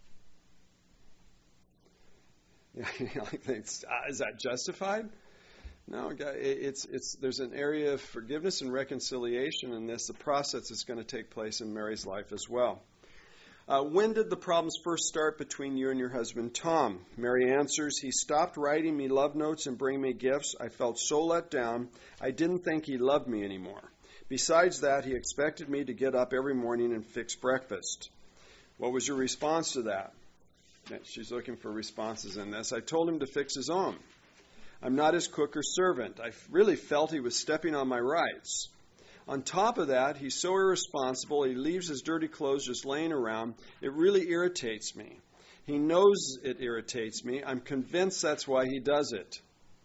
Is that justified? No, there's an area of forgiveness and reconciliation in this. The process is going to take place in Mary's life as well. When did the problems first start between you and your husband, Tom? Mary answers, he stopped writing me love notes and bringing me gifts. I felt so let down. I didn't think he loved me anymore. Besides that, he expected me to get up every morning and fix breakfast. What was your response to that? She's looking for responses in this. I told him to fix his own. I'm not his cook or servant. I really felt he was stepping on my rights. On top of that, he's so irresponsible, he leaves his dirty clothes just laying around. It really irritates me. He knows it irritates me. I'm convinced that's why he does it.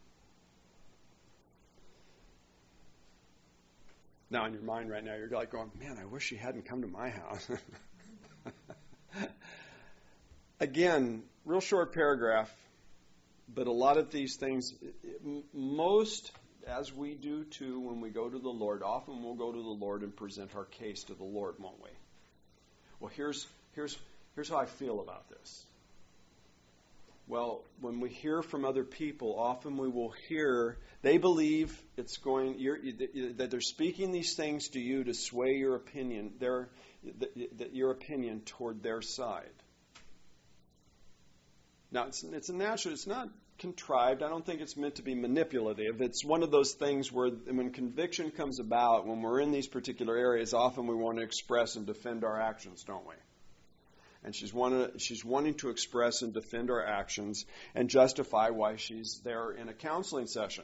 Now, in your mind right now, you're like going, man, I wish he hadn't come to my house. Again, real short paragraph. But a lot of these things, most, as we do too when we go to the Lord, often we'll go to the Lord and present our case to the Lord, won't we? Well, here's how I feel about this. Well, when we hear from other people, often we will hear they believe that they're speaking these things to you to sway your opinion, your opinion toward their side. Now, it's not contrived. I don't think it's meant to be manipulative. It's one of those things where when conviction comes about, when we're in these particular areas, often we want to express and defend our actions, don't we? And she's wanting to express and defend our actions and justify why she's there in a counseling session.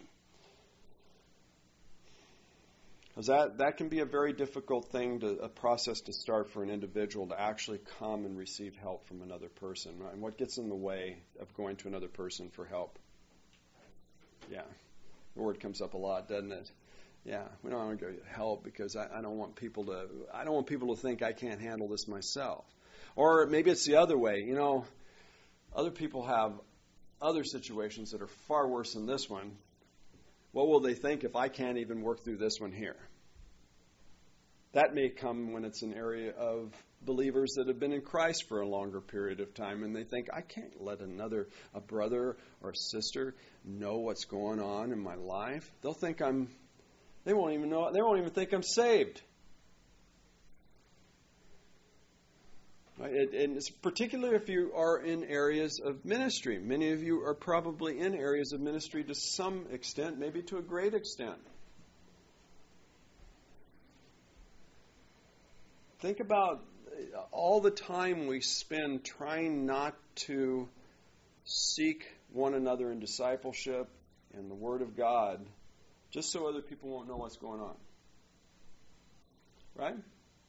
Because that can be a very difficult a process to start for an individual to actually come and receive help from another person. And what gets in the way of going to another person for help? Yeah, the word comes up a lot, doesn't it? Yeah, we don't want to go get help because I don't want people to think I can't handle this myself. Or maybe it's the other way. Other people have other situations that are far worse than this one. What will they think if I can't even work through this one here? That may come when it's an area of believers that have been in Christ for a longer period of time, and they think, I can't let a brother or a sister know what's going on in my life. They won't even think I'm saved. And it's particularly if you are in areas of ministry. Many of you are probably in areas of ministry to some extent, maybe to a great extent. Think about all the time we spend trying not to seek one another in discipleship and the Word of God, just so other people won't know what's going on. Right?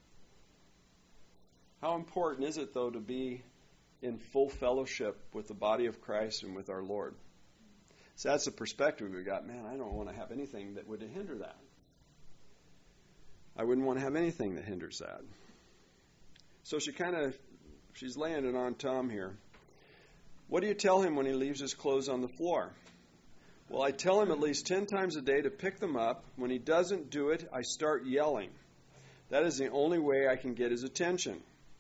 How important is it, though, to be in full fellowship with the body of Christ and with our Lord? So that's the perspective we got. Man, I don't want to have anything that would hinder that. I wouldn't want to have anything that hinders that. So she's laying it on Tom here. What do you tell him when he leaves his clothes on the floor? Well, I tell him at least 10 times a day to pick them up. When he doesn't do it, I start yelling. That is the only way I can get his attention.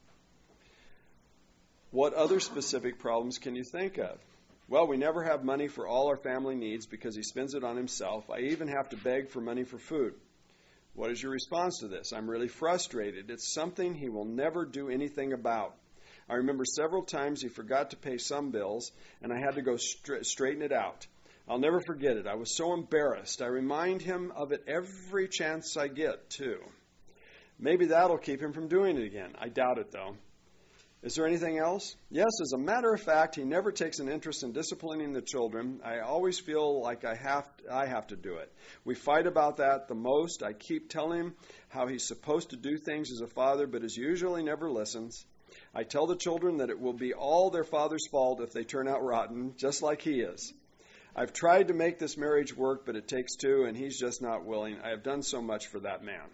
What other specific problems can you think of? Well, we never have money for all our family needs because he spends it on himself. I even have to beg for money for food. What is your response to this? I'm really frustrated. It's something he will never do anything about. I remember several times he forgot to pay some bills, and I had to go straighten it out. I'll never forget it. I was so embarrassed. I remind him of it every chance I get, too. Maybe that'll keep him from doing it again. I doubt it, though. Is there anything else? Yes, as a matter of fact, he never takes an interest in disciplining the children. I always feel like I have to do it. We fight about that the most. I keep telling him how he's supposed to do things as a father, but as usual, he never listens. I tell the children that it will be all their father's fault if they turn out rotten, just like he is. I've tried to make this marriage work, but it takes two, and he's just not willing. I have done so much for that man.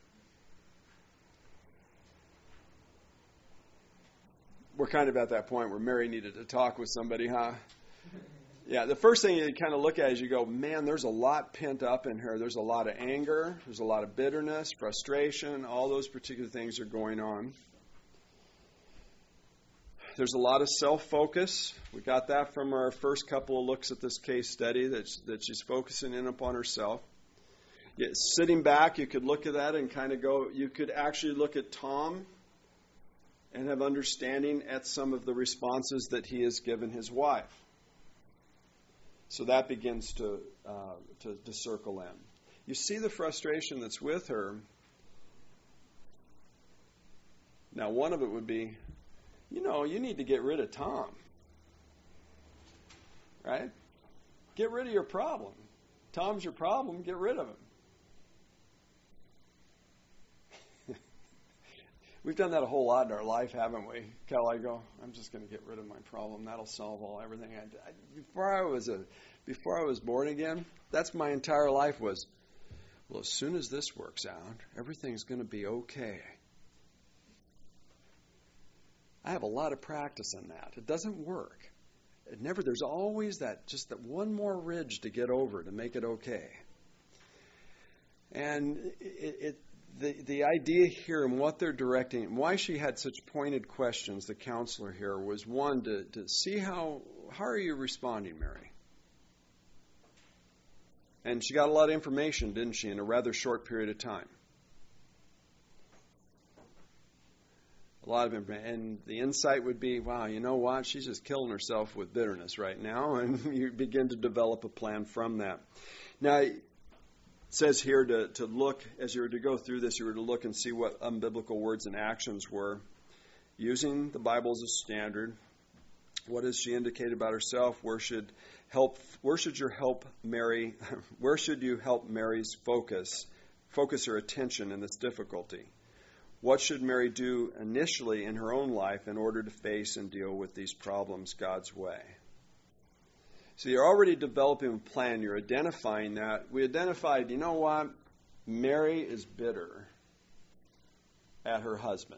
We're kind of at that point where Mary needed to talk with somebody, huh? Yeah, the first thing you kind of look at is you go, man, there's a lot pent up in her. There's a lot of anger. There's a lot of bitterness, frustration. All those particular things are going on. There's a lot of self-focus. We got that from our first couple of looks at this case study, that she's focusing in upon herself. Yeah, sitting back, you could look at that and kind of go, you could actually look at Tom and have understanding at some of the responses that he has given his wife. So that begins to circle in. You see the frustration that's with her. Now, one of it would be, you need to get rid of Tom. Right? Get rid of your problem. Tom's your problem, get rid of him. We've done that a whole lot in our life, haven't we? Cal, I go, I'm just going to get rid of my problem. That'll solve everything. Before I was born again, that's my entire life was, well, as soon as this works out, everything's going to be okay. I have a lot of practice in that. It doesn't work. there's always just that one more ridge to get over to make it okay. And the idea here and what they're directing, and why she had such pointed questions, the counselor here, was one, to see how are you responding, Mary? And she got a lot of information, didn't she, in a rather short period of time. A lot of information. And the insight would be, wow, you know what? She's just killing herself with bitterness right now. And you begin to develop a plan from that. Now, it says here to look, as you were to go through this, you were to look and see what unbiblical words and actions were. Using the Bible as a standard. What has she indicated about herself? Where should you help Mary's focus her attention in this difficulty? What should Mary do initially in her own life in order to face and deal with these problems God's way? So you're already developing a plan. You're identifying that. We identified, you know what? Mary is bitter at her husband.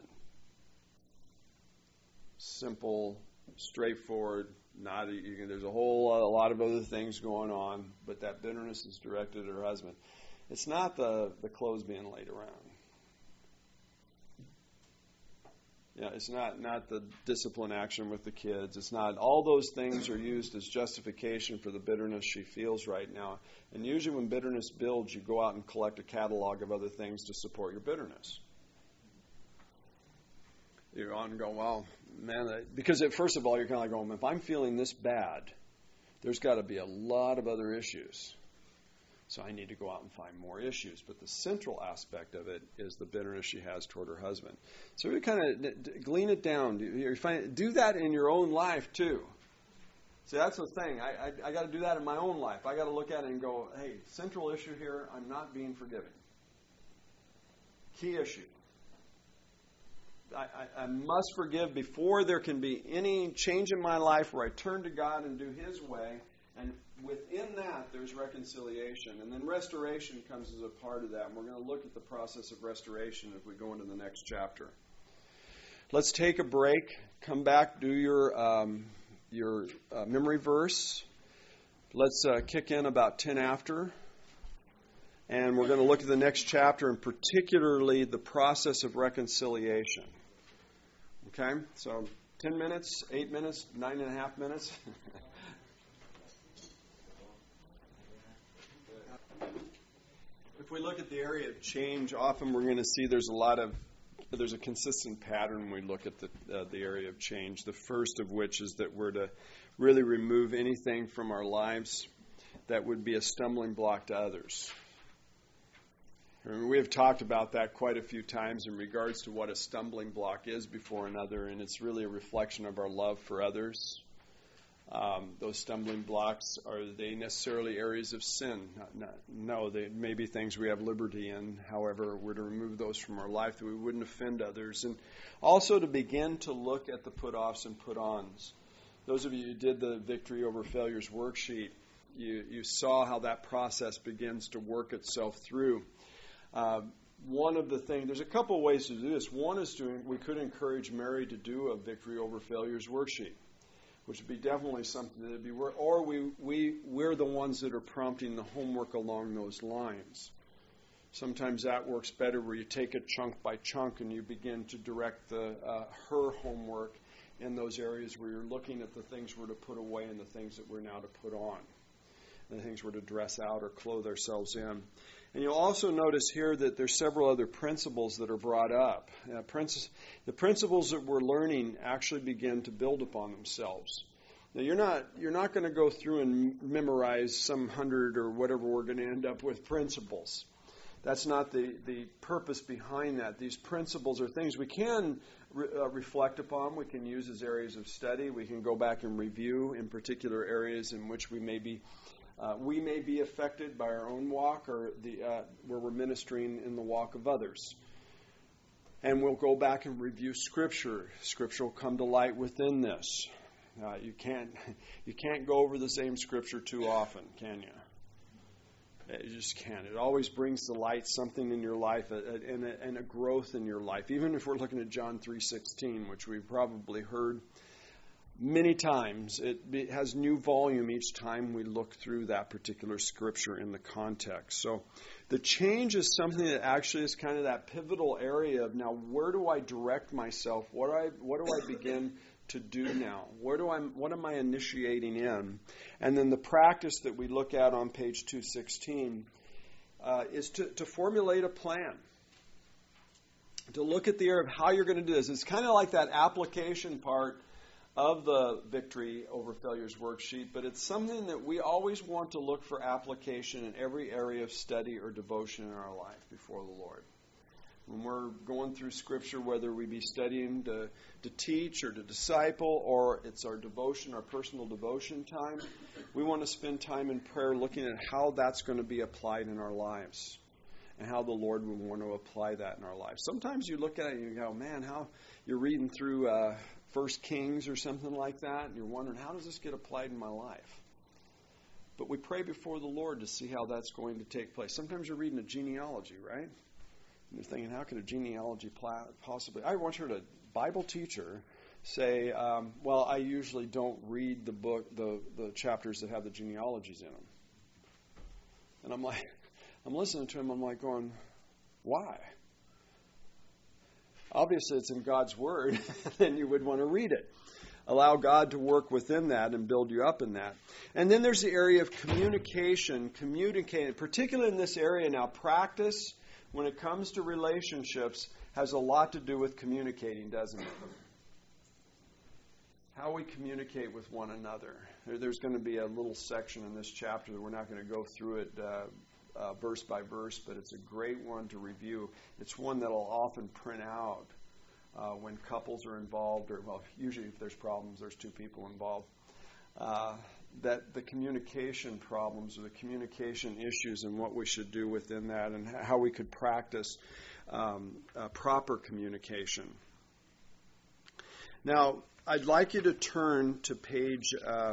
Simple, straightforward. There's a lot of other things going on, but that bitterness is directed at her husband. It's not the clothes being laid around. Yeah, it's not the discipline action with the kids. It's not. All those things are used as justification for the bitterness she feels right now. And usually when bitterness builds, you go out and collect a catalog of other things to support your bitterness. You're on and go, well, man, because first of all, you're kind of like going, if I'm feeling this bad, there's got to be a lot of other issues. So I need to go out and find more issues. But the central aspect of it is the bitterness she has toward her husband. So we kind of glean it down. Do that in your own life too. See, that's the thing. I got to do that in my own life. I got to look at it and go, hey, central issue here, I'm not being forgiving. Key issue. I must forgive before there can be any change in my life where I turn to God and do His way. And within that, there's reconciliation. And then restoration comes as a part of that. And we're going to look at the process of restoration as we go into the next chapter. Let's take a break. Come back, do your memory verse. Let's kick in about 10 after. And we're going to look at the next chapter, and particularly the process of reconciliation. Okay? So 10 minutes, 8 minutes, 9.5 minutes. If we look at the area of change, often we're going to see there's a consistent pattern when we look at the area of change. The first of which is that we're to really remove anything from our lives that would be a stumbling block to others. We have talked about that quite a few times in regards to what a stumbling block is before another, and it's really a reflection of our love for others. Those stumbling blocks, are they necessarily areas of sin? No, they may be things we have liberty in. However, we're to remove those from our life that we wouldn't offend others. And also to begin to look at the put-offs and put-ons. Those of you who did the Victory Over Failures worksheet, you saw how that process begins to work itself through. One of the things, there's a couple ways to do this. One is we could encourage Mary to do a Victory Over Failures worksheet, which would be definitely something that would be worth, or we're the ones that are prompting the homework along those lines. Sometimes that works better where you take it chunk by chunk and you begin to direct her homework in those areas where you're looking at the things we're to put away and the things that we're now to put on, and the things we're to dress out or clothe ourselves in. And you'll also notice here that there's several other principles that are brought up. The principles that we're learning actually begin to build upon themselves. Now, you're not going to go through and memorize some 100 or whatever we're going to end up with principles. That's not the purpose behind that. These principles are things we can reflect upon. We can use as areas of study. We can go back and review in particular areas in which we may be affected by our own walk or where we're ministering in the walk of others. And we'll go back and review Scripture. Scripture will come to light within this. You can't go over the same Scripture too often, can you? You just can't. It always brings to light something in your life and a growth in your life. Even if we're looking at John 3:16, which we've probably heard many times. It has new volume each time we look through that particular scripture in the context. So the change is something that actually is kind of that pivotal area of now, where do I direct myself? What do I begin to do now? What am I initiating in? And then the practice that we look at on page 216 is to formulate a plan. To look at the area of how you're going to do this. It's kind of like that application part of the Victory Over Failures worksheet, but it's something that we always want to look for application in every area of study or devotion in our life before the Lord. When we're going through Scripture, whether we be studying to teach or to disciple, or it's our devotion, our personal devotion time, we want to spend time in prayer looking at how that's going to be applied in our lives and how the Lord would want to apply that in our lives. Sometimes you look at it and you go, man, how you're reading through 1 Kings or something like that, and you're wondering, how does this get applied in my life? But we pray before the Lord to see how that's going to take place. Sometimes you're reading a genealogy, right? And you're thinking, how could a genealogy possibly... I once heard a Bible teacher say, well, I usually don't read the book, the chapters that have the genealogies in them. And I'm listening to him, I'm like going, why? Obviously, it's in God's Word, then you would want to read it. Allow God to work within that and build you up in that. And then there's the area of communicating, particularly in this area now. Practice, when it comes to relationships, has a lot to do with communicating, doesn't it? How we communicate with one another. There's going to be a little section in this chapter that we're not going to go through it verse by verse, but it's a great one to review. It's one that I'll often print out when couples are involved, or, well, usually if there's problems, there's two people involved. That the communication problems or the communication issues and what we should do within that and how we could practice proper communication. Now, I'd like you to turn to page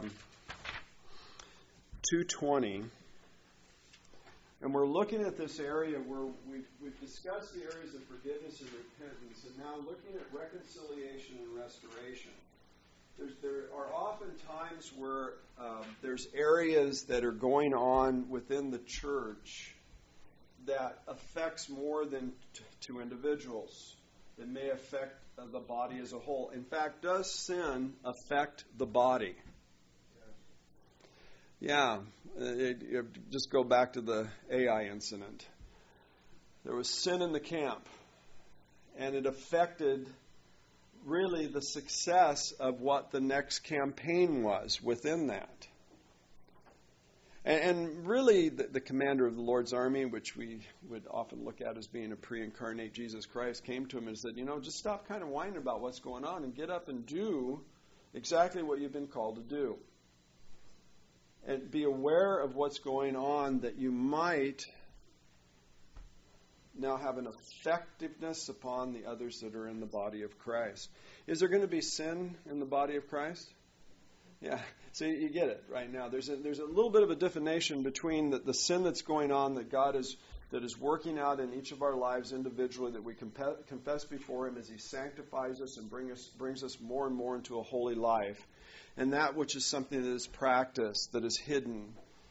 220. And we're looking at this area where we've discussed the areas of forgiveness and repentance, and now looking at reconciliation and restoration. There are often times where there's areas that are going on within the church that affects more than two individuals. That may affect the body as a whole. In fact, does sin affect the body? Yeah. Just go back to the AI incident. There was sin in the camp, and it affected really the success of what the next campaign was within that. And really, the commander of the Lord's army, which we would often look at as being a pre-incarnate Jesus Christ, came to him and said, just stop kind of whining about what's going on and get up and do exactly what you've been called to do. And be aware of what's going on, that you might now have an effectiveness upon the others that are in the body of Christ. Is there going to be sin in the body of Christ? Yeah. So you get it right now. There's a little bit of a definition between the sin that's going on that God is working out in each of our lives individually, that we confess before Him as He sanctifies us and brings us more and more into a holy life. And that which is something that is practiced, that is hidden.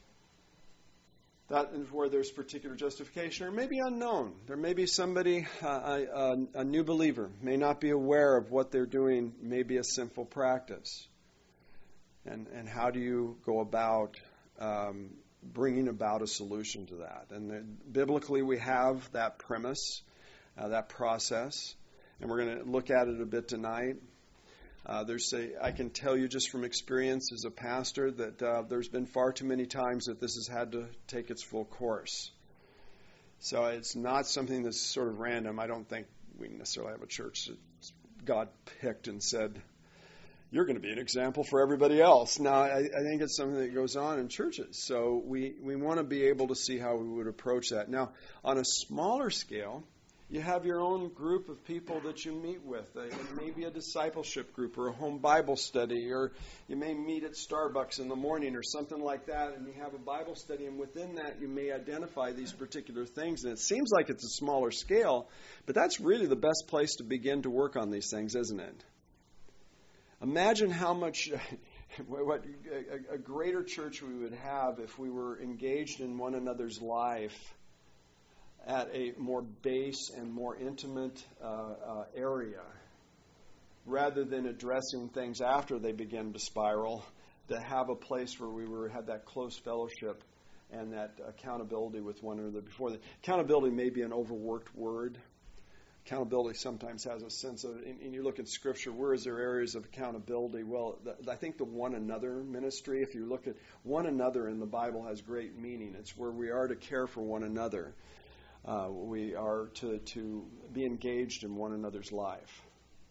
That is where there's particular justification, or maybe unknown. There may be somebody, a new believer, may not be aware of what they're doing, may be a sinful practice. And how do you go about bringing about a solution to that? And biblically we have that premise, that process, and we're going to look at it a bit tonight. I can tell you just from experience as a pastor that there's been far too many times that this has had to take its full course. So it's not something that's sort of random. I don't think we necessarily have a church that God picked and said, you're going to be an example for everybody else. Now, I think it's something that goes on in churches. So we want to be able to see how we would approach that. Now, on a smaller scale, you have your own group of people that you meet with. It may be a discipleship group or a home Bible study, or you may meet at Starbucks in the morning or something like that, and you have a Bible study, and within that you may identify these particular things. And it seems like it's a smaller scale, but that's really the best place to begin to work on these things, isn't it? Imagine how much, what a greater church we would have if we were engaged in one another's life at a more base and more intimate area, rather than addressing things after they begin to spiral, to have a place where we had that close fellowship and that accountability with one another. Before accountability may be an overworked word. Accountability sometimes has a sense of, and you look at Scripture, where is there areas of accountability? Well, I think the one another ministry, if you look at one another in the Bible, has great meaning. It's where we are to care for one another. We are to be engaged in one another's life.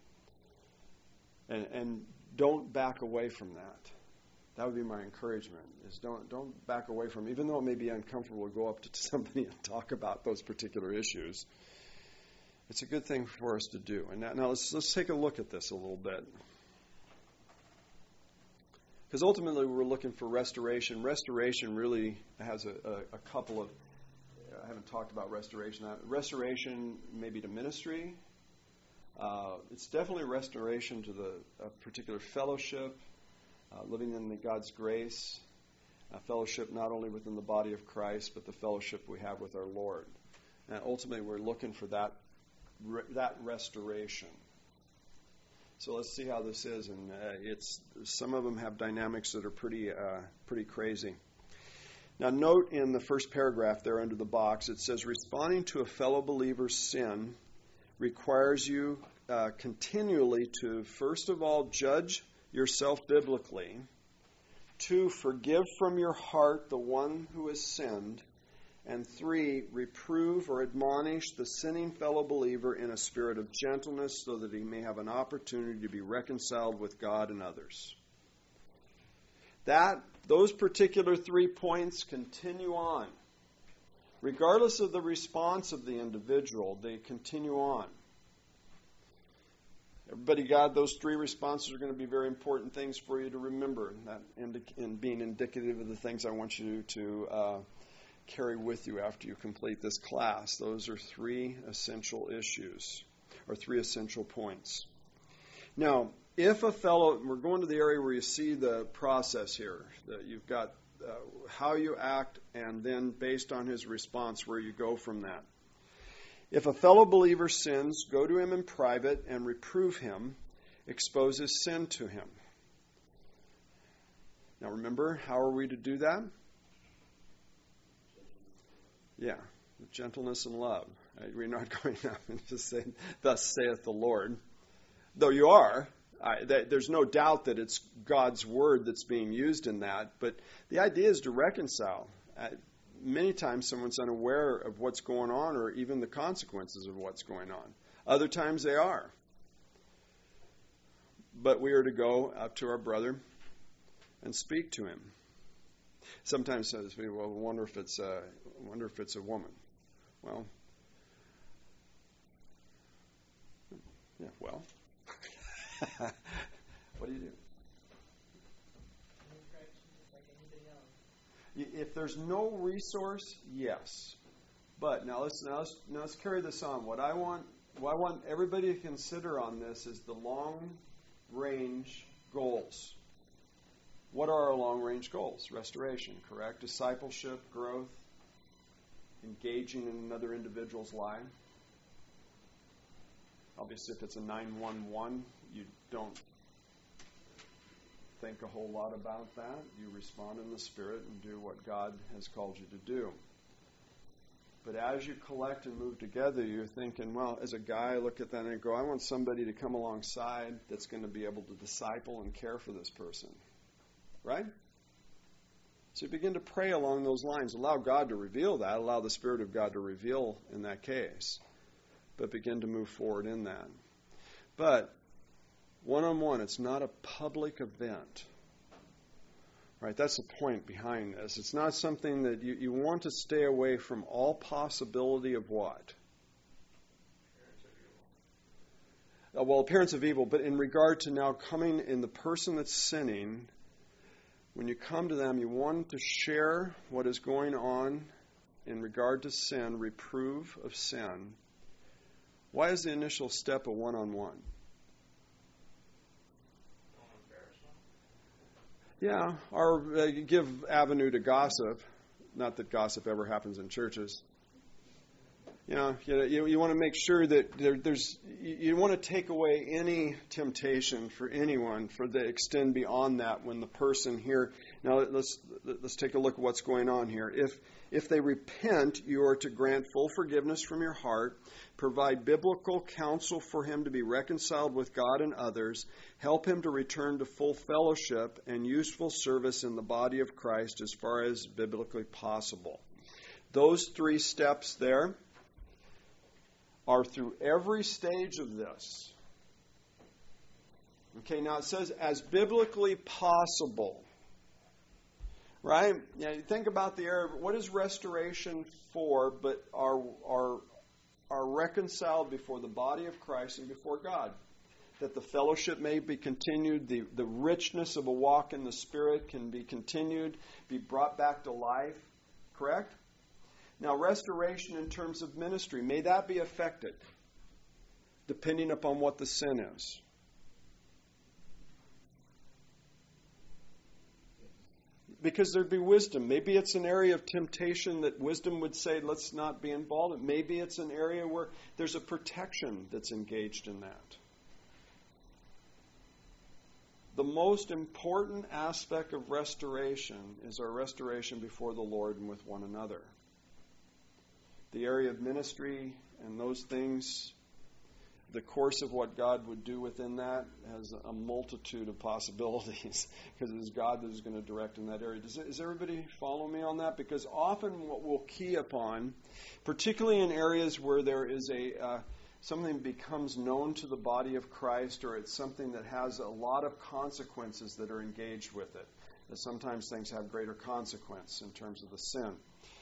And don't back away from that. That would be my encouragement, is don't back away from it. Even though it may be uncomfortable to go up to somebody and talk about those particular issues, it's a good thing for us to do. And now let's take a look at this a little bit. Because ultimately we're looking for restoration. Restoration really has a couple of, I haven't talked about restoration. Restoration maybe to ministry. It's definitely restoration to a particular fellowship, living in God's grace, fellowship not only within the body of Christ, but the fellowship we have with our Lord. And ultimately we're looking for that restoration. So let's see how this is, and some of them have dynamics that are pretty crazy. Now note in the first paragraph there under the box, it says responding to a fellow believer's sin requires you continually to, first of all, judge yourself biblically, to forgive from your heart the one who has sinned, and 3, reprove or admonish the sinning fellow believer in a spirit of gentleness so that he may have an opportunity to be reconciled with God and others. Those particular 3 points continue on. Regardless of the response of the individual, they continue on. Everybody got those 3 responses are going to be very important things for you to remember, and being indicative of the things I want you to carry with you after you complete this class. Those are 3 essential issues, or 3 essential points. Now, if a fellow, we're going to the area where you see the process here, that you've got how you act, and then based on his response, where you go from that. If a fellow believer sins, go to him in private and reprove him, expose his sin to him. Now remember, how are we to do that? Yeah, with gentleness and love. We're not going up and just saying, thus saith the Lord. Though you are, there's no doubt that it's God's word that's being used in that, but the idea is to reconcile. Many times someone's unaware of what's going on or even the consequences of what's going on. Other times they are. But we are to go up to our brother and speak to him. Sometimes says, well, I wonder if it's a woman. Well, yeah, well, what do you do? If there's no resource, yes. But now let's carry this on. What I want everybody to consider on this is the long-range goals. What are our long-range goals? Restoration, correct? Discipleship, growth, engaging in another individual's life. Obviously, if it's a 911, you don't think a whole lot about that. You respond in the Spirit and do what God has called you to do. But as you collect and move together, you're thinking, well, as a guy, I look at that and I go, I want somebody to come alongside that's going to be able to disciple and care for this person. Right? So you begin to pray along those lines. Allow God to reveal that. Allow the Spirit of God to reveal in that case. But begin to move forward in that. But one-on-one, it's not a public event. Right? That's the point behind this. It's not something that you want to stay away from all possibility of what? Appearance of evil. But in regard to now coming in the person that's sinning, when you come to them, you want to share what is going on in regard to sin, reprove of sin. Why is the initial step a one-on-one? Yeah, or give avenue to gossip. Not that gossip ever happens in churches. You want to make sure that you want to take away any temptation for anyone for to extend beyond that when the person here. Now let's take a look at what's going on here. If they repent, you are to grant full forgiveness from your heart, provide biblical counsel for him to be reconciled with God and others, help him to return to full fellowship and useful service in the body of Christ as far as biblically possible. Those 3 steps there are through every stage of this. Okay, now it says as biblically possible. Right? Yeah, think about the area. What is restoration for but are reconciled before the body of Christ and before God? That the fellowship may be continued, the richness of a walk in the Spirit can be continued, be brought back to life. Correct? Now, restoration in terms of ministry, may that be affected depending upon what the sin is? Because there'd be wisdom. Maybe it's an area of temptation that wisdom would say, let's not be involved. Maybe it's an area where there's a protection that's engaged in that. The most important aspect of restoration is our restoration before the Lord and with one another. The area of ministry and those things, the course of what God would do within that has a multitude of possibilities because it is God that is going to direct in that area. Does everybody follow me on that? Because often what we'll key upon, particularly in areas where there is something becomes known to the body of Christ, or it's something that has a lot of consequences that are engaged with it. That sometimes things have greater consequence in terms of the sin.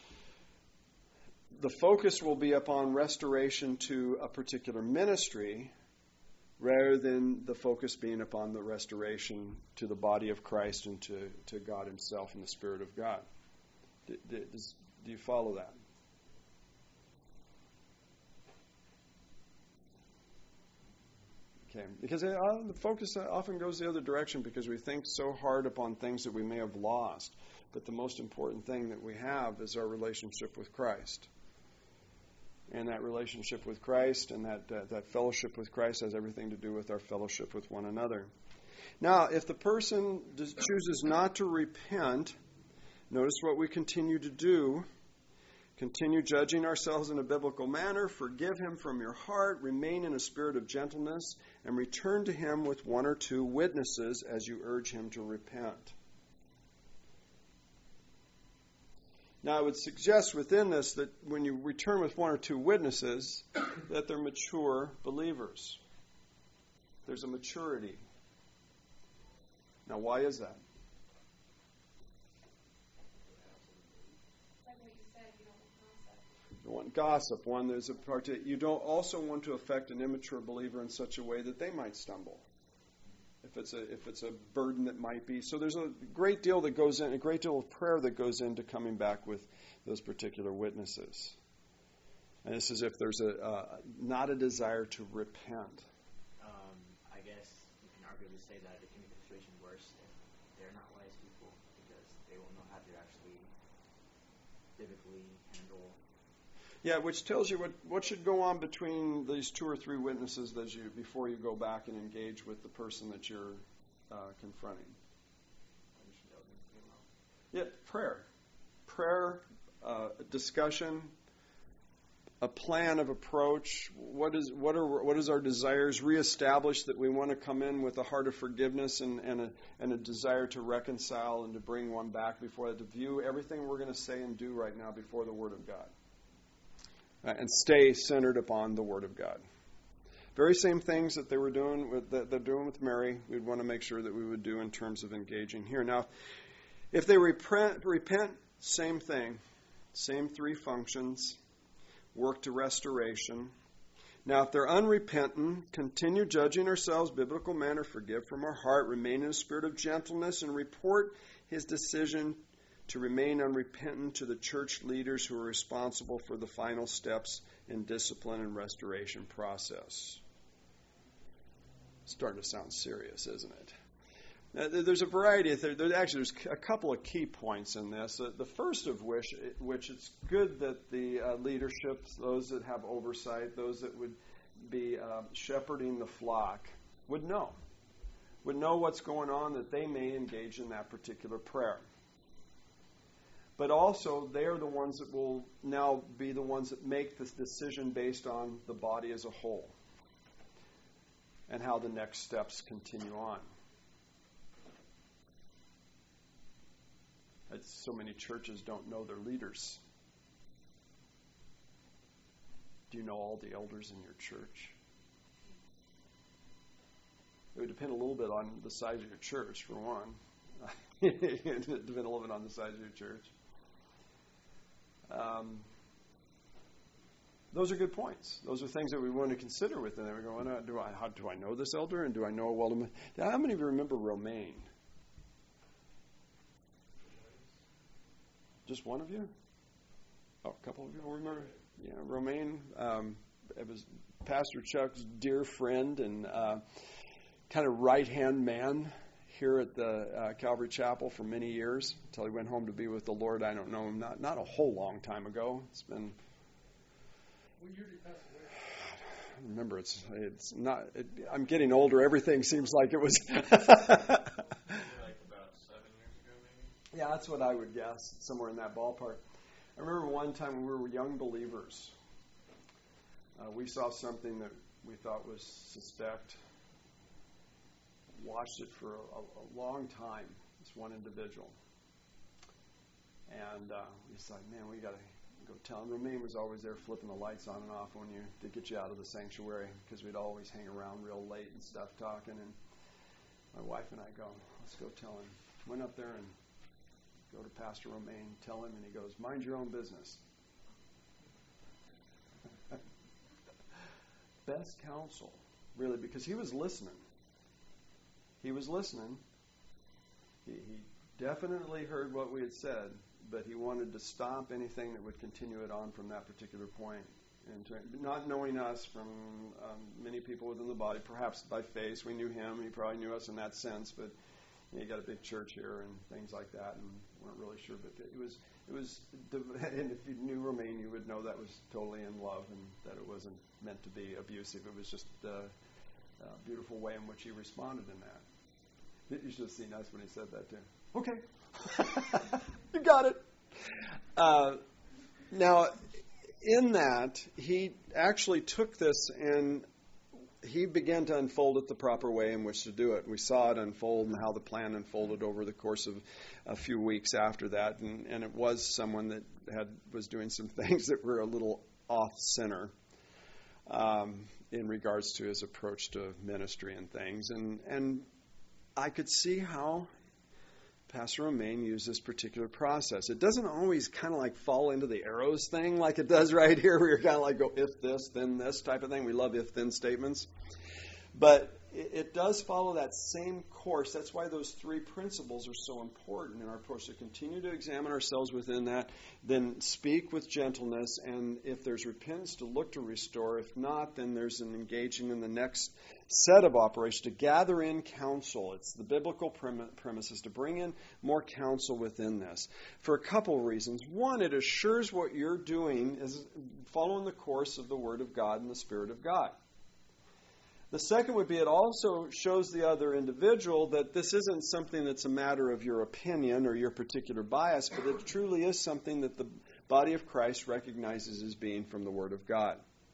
The focus will be upon restoration to a particular ministry rather than the focus being upon the restoration to the body of Christ and to God himself and the Spirit of God. Do you follow that? Okay, because the focus often goes the other direction because we think so hard upon things that we may have lost. But the most important thing that we have is our relationship with Christ. And that relationship with Christ and that fellowship with Christ has everything to do with our fellowship with one another. Now, if the person chooses not to repent, notice what we continue to do. Continue judging ourselves in a biblical manner. Forgive him from your heart. Remain in a spirit of gentleness. And return to him with 1 or 2 witnesses as you urge him to repent. Now, I would suggest within this that when you return with 1 or 2 witnesses, that they're mature believers. There's a maturity. Now, why is that? Like what you said, you don't want gossip. You don't want gossip. There's a part that you don't also want to affect an immature believer in such a way that they might stumble. If it's a burden that might be. So there's a great deal that goes in, a great deal of prayer that goes into coming back with those particular witnesses. And this is if there's not a desire to repent. I guess you can arguably say that it can make the situation worse if they're not wise people because they won't know how to actually biblically handle. Yeah, which tells you what should go on between these 2 or 3 witnesses before you go back and engage with the person that you're confronting. Yeah, prayer, discussion, a plan of approach. What is our desires? Reestablish that we want to come in with a heart of forgiveness and a desire to reconcile and to bring one back before that, to view everything we're going to say and do right now before the Word of God. And stay centered upon the Word of God. Very same things that they're doing with Mary, we'd want to make sure that we would do in terms of engaging here. Now, if they repent, same thing. Same 3 functions. Work to restoration. Now, if they're unrepentant, continue judging ourselves, biblical manner, forgive from our heart, remain in a spirit of gentleness, and report his decision to remain unrepentant to the church leaders who are responsible for the final steps in discipline and restoration process. It's starting to sound serious, isn't it? There's a variety of things. There's a couple of key points in this. The first of which it's good that the leadership, those that have oversight, those that would be shepherding the flock, would know what's going on, that they may engage in that particular prayer. But also, they are the ones that will now be the ones that make this decision based on the body as a whole and how the next steps continue on. So many churches don't know their leaders. Do you know all the elders in your church? It would depend a little bit on the size of your church, for one. It would depend a little bit on the size of your church. Those are good points. Those are things that we want to consider within there. We go, how do I know this elder, and do I know well? How many of you remember Romaine? Just one of you? Oh, a couple of you remember? Yeah, Romaine. It was Pastor Chuck's dear friend and kind of right-hand man here at the Calvary Chapel for many years until he went home to be with the Lord. I don't know, not a whole long time ago. It's been. What year did he pass away? I remember, it's not. I'm getting older. Everything seems like it was. Yeah, that's what I would guess, somewhere in that ballpark. I remember one time when we were young believers, we saw something that we thought was suspect. Watched it for a long time, this one individual. And we decided, man, we got to go tell him. Romaine was always there flipping the lights on and off to get you out of the sanctuary, because we'd always hang around real late and stuff talking. And my wife and I go, let's go tell him. Went up there and go to Pastor Romaine, tell him, and he goes, mind your own business. Best counsel, really, because he was listening. He was listening. He definitely heard what we had said, but he wanted to stop anything that would continue it on from that particular point. And not knowing us from many people within the body, perhaps by face, we knew him. He probably knew us in that sense, but you got a big church here and things like that, and weren't really sure. But it was, and if you knew Romaine, you would know that was totally in love and that it wasn't meant to be abusive. It was just a beautiful way in which he responded in that. You should have seen us when he said that too. Okay, you got it. Now, in that, he actually took this and he began to unfold it the proper way in which to do it. We saw it unfold and how the plan unfolded over the course of a few weeks after that. And it was someone that was doing some things that were a little off-center in regards to his approach to ministry and things. And I could see how Pastor Romaine used this particular process. It doesn't always kind of like fall into the arrows thing like it does right here. We're kind of like go if this, then this type of thing. We love if-then statements. But it does follow that same course. That's why those three principles are so important in our approach, to continue to examine ourselves within that, then speak with gentleness, and if there's repentance, to look to restore. If not, then there's an engaging in the next set of operations to gather in counsel. It's the biblical premise is to bring in more counsel within this for a couple of reasons. One, it assures what you're doing is following the course of the Word of God and the Spirit of God. The second would be it also shows the other individual that this isn't something that's a matter of your opinion or your particular bias, but it truly is something that the body of Christ recognizes as being from the Word of God.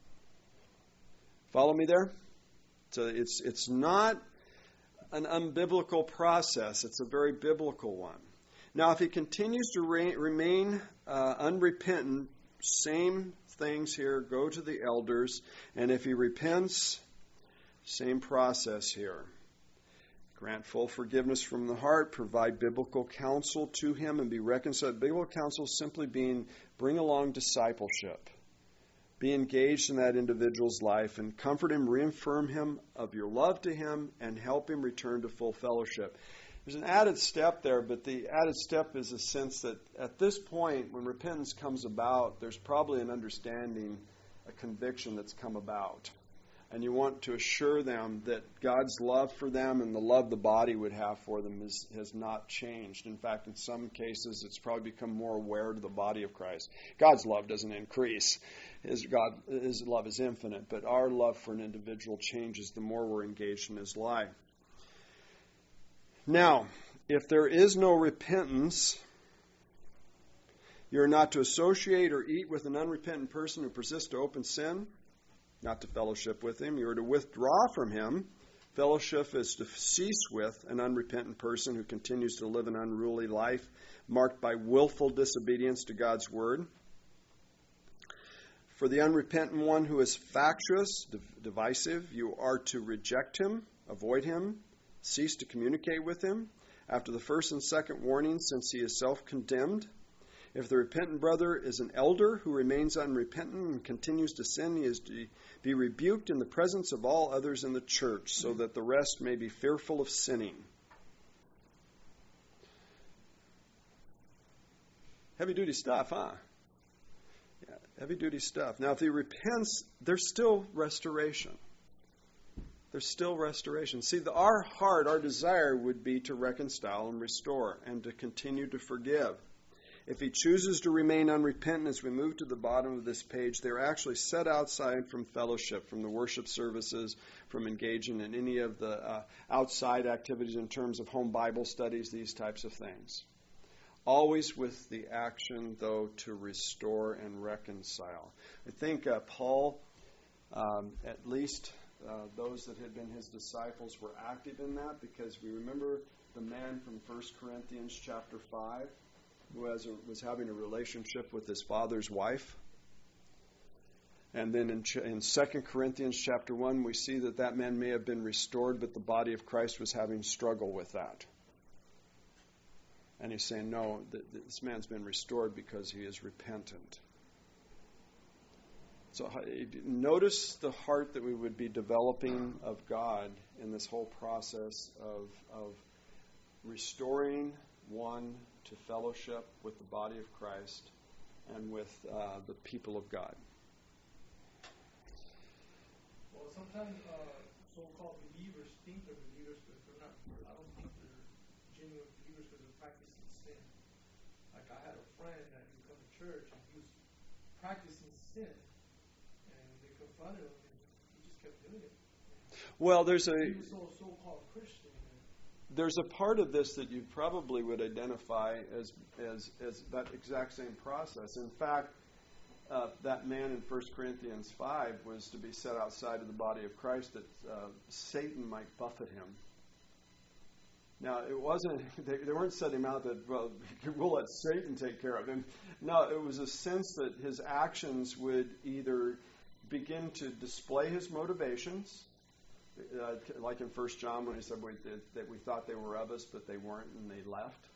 Follow me there? So it's not an unbiblical process. It's a very biblical one. Now, if he continues to remain unrepentant, same things here. Go to the elders. And if he repents, same process here. Grant full forgiveness from the heart. Provide biblical counsel to him and be reconciled. Biblical counsel simply being bring along discipleship. Be engaged in that individual's life and comfort him, reaffirm him of your love to him, and help him return to full fellowship. There's an added step there, but the added step is a sense that at this point, when repentance comes about, there's probably an understanding, a conviction that's come about. And you want to assure them that God's love for them and the love the body would have for them has not changed. In fact, in some cases, it's probably become more aware to the body of Christ. God's love doesn't increase. His love is infinite, but our love for an individual changes the more we're engaged in his life. Now, if there is no repentance, you're not to associate or eat with an unrepentant person who persists to open sin, not to fellowship with him. You are to withdraw from him. Fellowship is to cease with an unrepentant person who continues to live an unruly life, marked by willful disobedience to God's word. For the unrepentant one who is factious, divisive, you are to reject him, avoid him, cease to communicate with him, after the first and second warning, since he is self-condemned. If the repentant brother is an elder who remains unrepentant and continues to sin, he is to be rebuked in the presence of all others in the church, so that the rest may be fearful of sinning. Heavy-duty stuff, huh? Yeah, heavy-duty stuff. Now, if he repents, there's still restoration. There's still restoration. See, our heart, our desire would be to reconcile and restore and to continue to forgive. If he chooses to remain unrepentant, as we move to the bottom of this page, they're actually set outside from fellowship, from the worship services, from engaging in any of the outside activities in terms of home Bible studies, these types of things. Always with the action, though, to restore and reconcile. I think Paul, at least those that had been his disciples, were active in that, because we remember the man from 1 Corinthians chapter 5, who was having a relationship with his father's wife. And then in 2 Corinthians chapter 1, we see that man may have been restored, but the body of Christ was having struggle with that. And he's saying, no, this man's been restored because he is repentant. So notice the heart that we would be developing of God in this whole process of restoring one to fellowship with the body of Christ and with the people of God. Well, sometimes so-called believers think they're believers, but they're not. I don't think they're genuine believers because they're practicing sin. Like I had a friend that would come to church and he was practicing sin, and they confronted him, and he just kept doing it. Well, he was so-called Christian. There's a part of this that you probably would identify as that exact same process. In fact, that man in 1 Corinthians 5 was to be set outside of the body of Christ that Satan might buffet him. Now, it wasn't, they weren't setting him out that, well, we'll let Satan take care of him. No, it was a sense that his actions would either begin to display his motivations, like in 1 John when he said that we thought they were of us, but they weren't, and they left.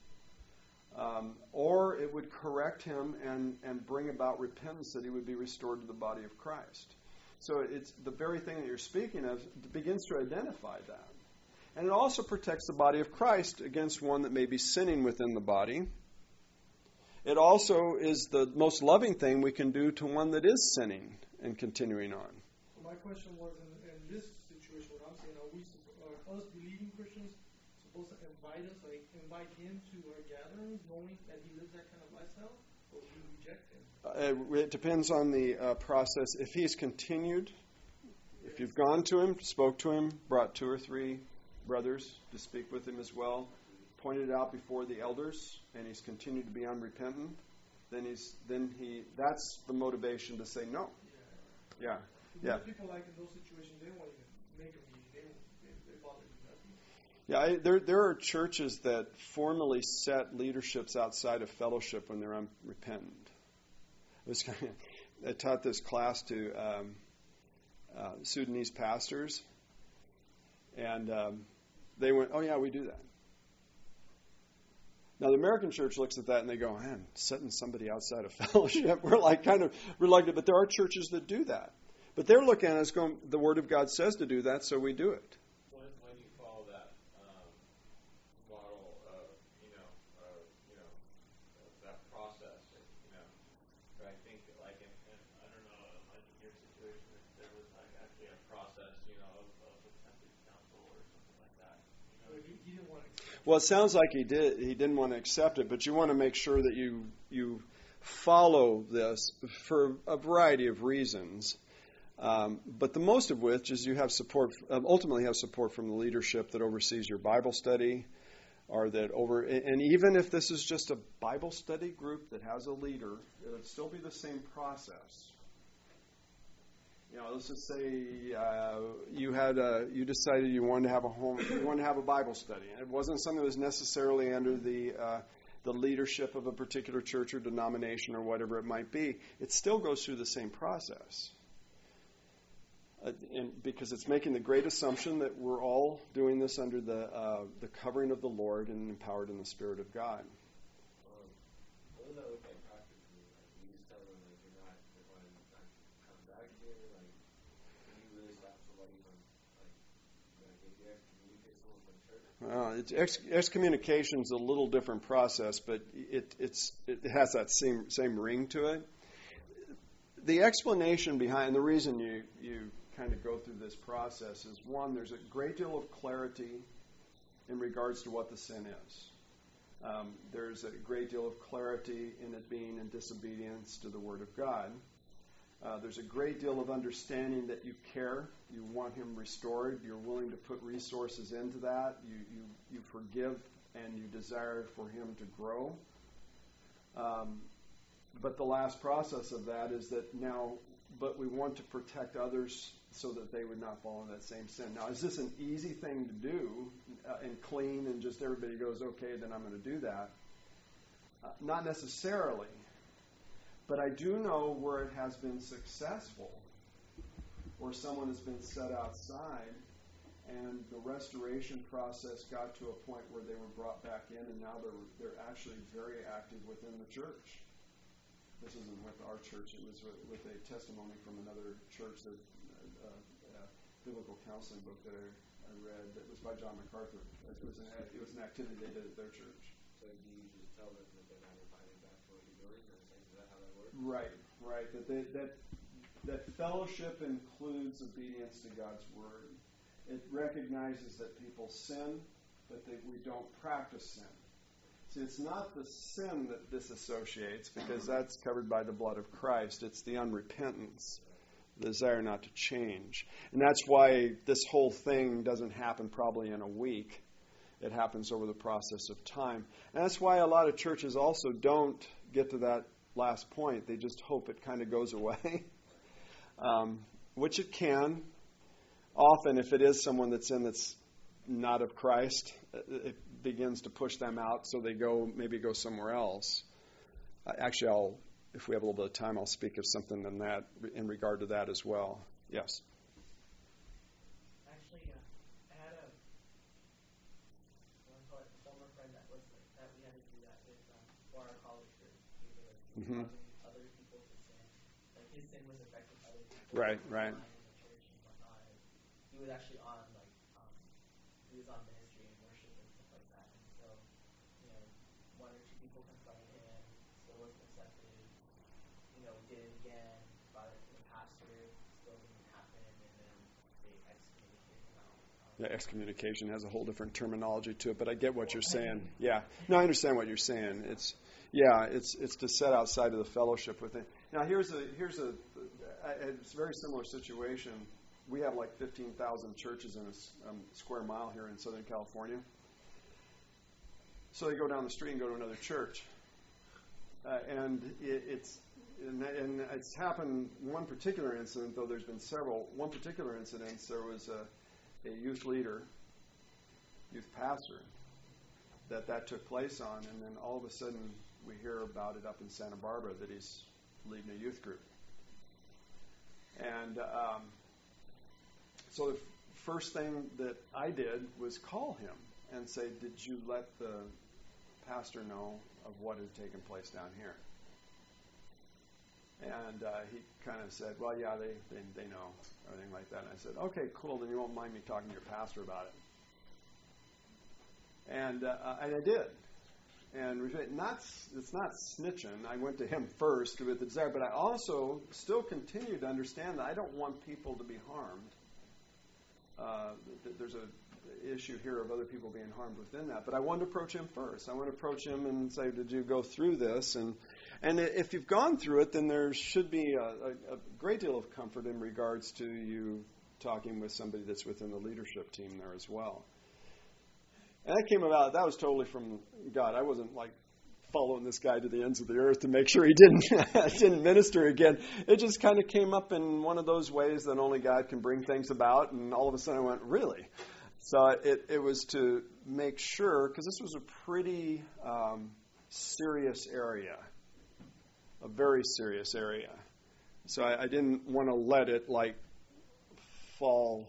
Or it would correct him and bring about repentance, that he would be restored to the body of Christ. So it's the very thing that you're speaking of begins to identify that. And it also protects the body of Christ against one that may be sinning within the body. It also is the most loving thing we can do to one that is sinning and continuing on. So my question was, in this situation, what I'm saying, are us believing Christians supposed to invite him to our gatherings, knowing that he lives that kind of lifestyle, or we reject him? It depends on the process. If he's continued, if you've gone to him, spoke to him, brought 2 or 3 brothers to speak with him as well, pointed out before the elders, and he's continued to be unrepentant, then that's the motivation to say no. Yeah. People like in those situations, they won't even make a meeting. They bother do nothing. Yeah, there are churches that formally set leaderships outside of fellowship when they're unrepentant. I taught this class to Sudanese pastors, and they went, "Oh yeah, we do that." Now the American church looks at that and they go, "Man, setting somebody outside of fellowship, we're like kind of reluctant." But there are churches that do that. But they're looking at us going, "The Word of God says to do that, so we do it." When you follow that model of that process, but I think like in I don't know much your situation if there was like actually a process, of accepted counsel or something like that. So he didn't want to accept it. Well, it sounds like he did. He didn't want to accept it, but you want to make sure that you follow this for a variety of reasons. But the most of which is you have support, ultimately have support from the leadership that oversees your Bible study, and even if this is just a Bible study group that has a leader, it would still be the same process. Let's just say you decided you wanted to have a Bible study, and it wasn't something that was necessarily under the leadership of a particular church or denomination or whatever it might be. It still goes through the same process. Because it's making the great assumption that we're all doing this under the covering of the Lord and empowered in the Spirit of God. What does that look like practically? Like, you just tell them you're not coming back here. Like, can you really stop somebody from if you excommunicate someone from church? Excommunication is a little different process, but it has that same ring to it. The explanation behind the reason you kind of go through this process is, one, there's a great deal of clarity in regards to what the sin is. There's a great deal of clarity in it being in disobedience to the Word of God. There's a great deal of understanding that you care, you want him restored, you're willing to put resources into that, you forgive and you desire for him to grow. But the last process of that is that but we want to protect others so that they would not fall into that same sin. Now, is this an easy thing to do and clean and just everybody goes, okay, then I'm going to do that? Not necessarily. But I do know where it has been successful, where someone has been set outside and the restoration process got to a point where they were brought back in and now they're actually very active within the church. This isn't with our church. It was with a testimony from another church, a biblical counseling book that I read that was by John MacArthur. It was an activity they did at their church. So do you just tell them that they're not invited back to what you're doing? Is that how that works? Right. That fellowship includes obedience to God's word. It recognizes that people sin, but that we don't practice sin. See, it's not the sin that disassociates, because that's covered by the blood of Christ. It's the unrepentance, the desire not to change. And that's why this whole thing doesn't happen probably in a week. It happens over the process of time. And that's why a lot of churches also don't get to that last point. They just hope it kind of goes away, which it can. Often, if it is someone that's not of Christ, it begins to push them out, so they maybe go somewhere else. Actually, if we have a little bit of time, I'll speak of something in regard to that as well. Yes. Actually, I had a former friend that we had to do that with for our college group. Causing other people to sin. Like, his sin was affecting other people. Right. In the church and whatnot. And he was actually on he was on ministry and worship and stuff like that. And so, one or two people confronted him, still wasn't accepted. Did it again, brought it to the pastor, still didn't happen, and then they excommunicated him out. Yeah, excommunication has a whole different terminology to it, but I get what you're saying. Yeah. No, I understand what you're saying. It's to set outside of the fellowship with it. Now, here's a very similar situation. We have like 15,000 churches in a square mile here in Southern California. So they go down the street and go to another church. And it's happened one particular incident, though there's been several. One particular incident, there was a youth leader, youth pastor, that took place on, and then all of a sudden we hear about it up in Santa Barbara that he's leading a youth group. And so the first thing that I did was call him and say, did you let the pastor know of what had taken place down here? And he kind of said, well, yeah, they know, everything like that. And I said, okay, cool, then you won't mind me talking to your pastor about it. And I did. And it's not snitching. I went to him first with the desire, but I also still continue to understand that I don't want people to be harmed. There's an issue here of other people being harmed within that, but I wanted to approach him first. I want to approach him and say, did you go through this? And if you've gone through it, then there should be a great deal of comfort in regards to you talking with somebody that's within the leadership team there as well. And that was totally from God. I wasn't like following this guy to the ends of the earth to make sure he didn't minister again. It just kind of came up in one of those ways that only God can bring things about, and all of a sudden I went, really? So it was to make sure, because this was a pretty serious area, a very serious area. So I didn't want to let it like fall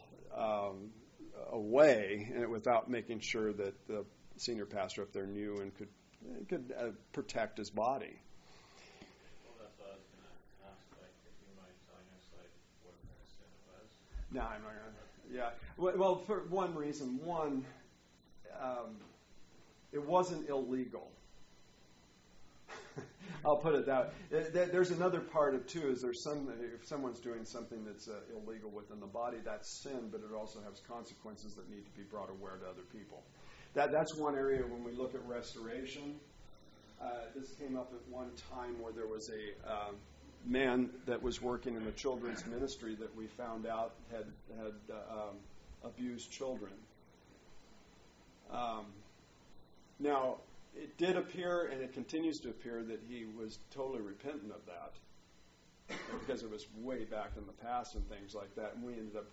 away without making sure that the senior pastor up there knew and could protect his body. Well, that's what I was going to ask, like, if you mind telling us, like, what kind of sin it was? No, I'm not going to. Yeah. Well, for one reason. One, it wasn't illegal. I'll put it that way. There's another part of, too, is if someone's doing something that's illegal within the body, that's sin, but it also has consequences that need to be brought aware to other people. That's one area when we look at restoration. This came up at one time where there was a man that was working in the children's ministry that we found out had abused children. Now, it did appear, and it continues to appear, that he was totally repentant of that, because it was way back in the past and things like that. And we ended up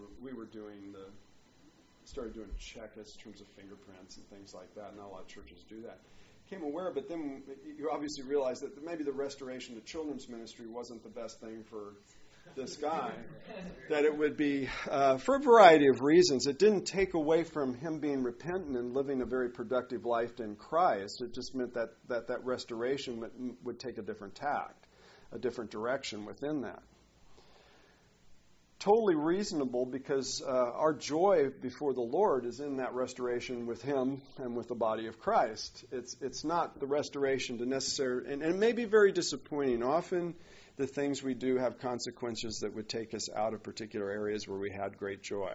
started doing checks in terms of fingerprints and things like that. Not a lot of churches do that. Came aware, but then you obviously realize that maybe the restoration to children's ministry wasn't the best thing for this guy. That it would be, for a variety of reasons, it didn't take away from him being repentant and living a very productive life in Christ. It just meant that restoration would take a different tact, a different direction within that. Totally reasonable, because our joy before the Lord is in that restoration with Him and with the body of Christ. It's not the restoration to necessarily, and it may be very disappointing. Often the things we do have consequences that would take us out of particular areas where we had great joy.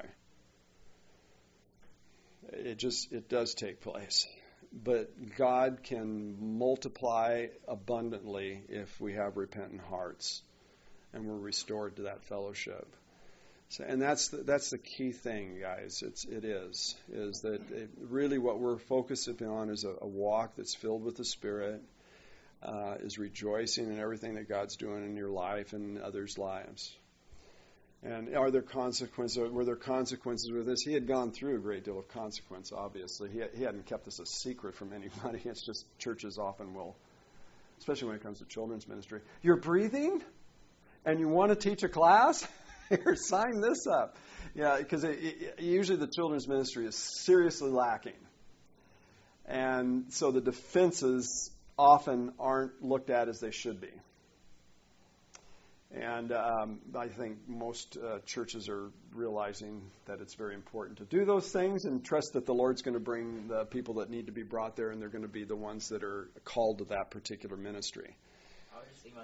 It does take place. But God can multiply abundantly if we have repentant hearts and we're restored to that fellowship. So, and that's the key thing, guys. It is that really what we're focusing on is a walk that's filled with the Spirit, is rejoicing in everything that God's doing in your life and others' lives. And were there consequences with this? He had gone through a great deal of consequence, obviously. He hadn't kept this a secret from anybody. It's just churches often will, especially when it comes to children's ministry. You're breathing? And you want to teach a class? Here, sign this up. Yeah, because usually the children's ministry is seriously lacking. And so the defenses often aren't looked at as they should be. And I think most churches are realizing that it's very important to do those things and trust that the Lord's going to bring the people that need to be brought there, and they're going to be the ones that are called to that particular ministry. I was just thinking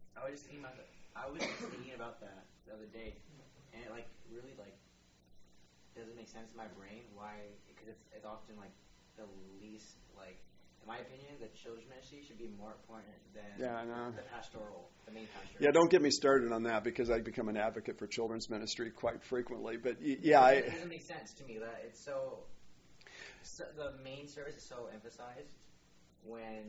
about that the other day, and it really doesn't make sense in my brain why, because it's often the least in my opinion, the children's ministry should be more important than the main pastoral. Yeah, don't get me started on that, because I become an advocate for children's ministry quite frequently. But it doesn't make sense to me that it's so the main service is so emphasized when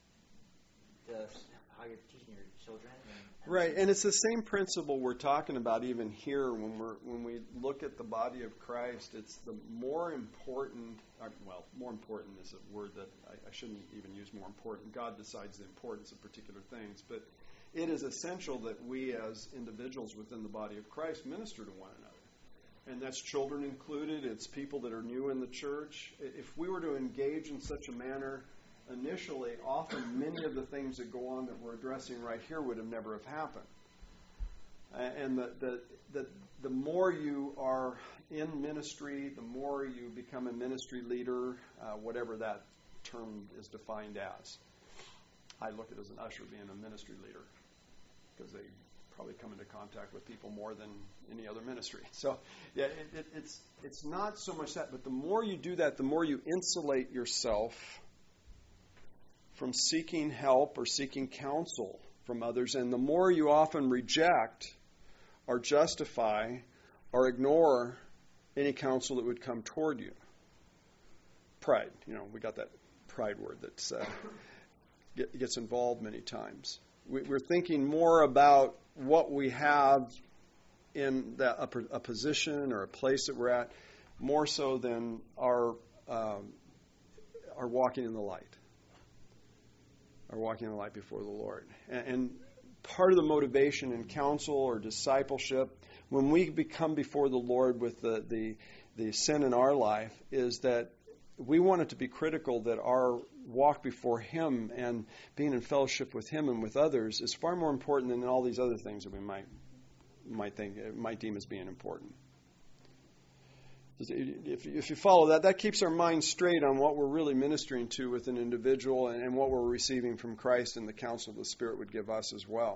how you're teaching your children. Right, and it's the same principle we're talking about even here when we look at the body of Christ. It's the more important. More important is a word that I shouldn't even use. More important. God decides the importance of particular things, but it is essential that we, as individuals within the body of Christ, minister to one another, and that's children included. It's people that are new in the church. If we were to engage in such a manner initially, often many of the things that go on that we're addressing right here would have never have happened. And the more you are in ministry, the more you become a ministry leader, whatever that term is defined as. I look at it as an usher being a ministry leader because they probably come into contact with people more than any other ministry. So, yeah, it's not so much that, but the more you do that, the more you insulate yourself from seeking help or seeking counsel from others, and the more you often reject or justify or ignore any counsel that would come toward you. Pride, we got that pride word that gets involved many times. We're thinking more about what we have in a position or a place that we're at, more so than our walking in the light. Our walking in the light before the Lord. And part of the motivation in counsel or discipleship, when we become before the Lord with the sin in our life, is that we want it to be critical that our walk before Him and being in fellowship with Him and with others is far more important than all these other things that we might deem as being important. If you follow that keeps our mind straight on what we're really ministering to with an individual and what we're receiving from Christ and the counsel the Spirit would give us as well.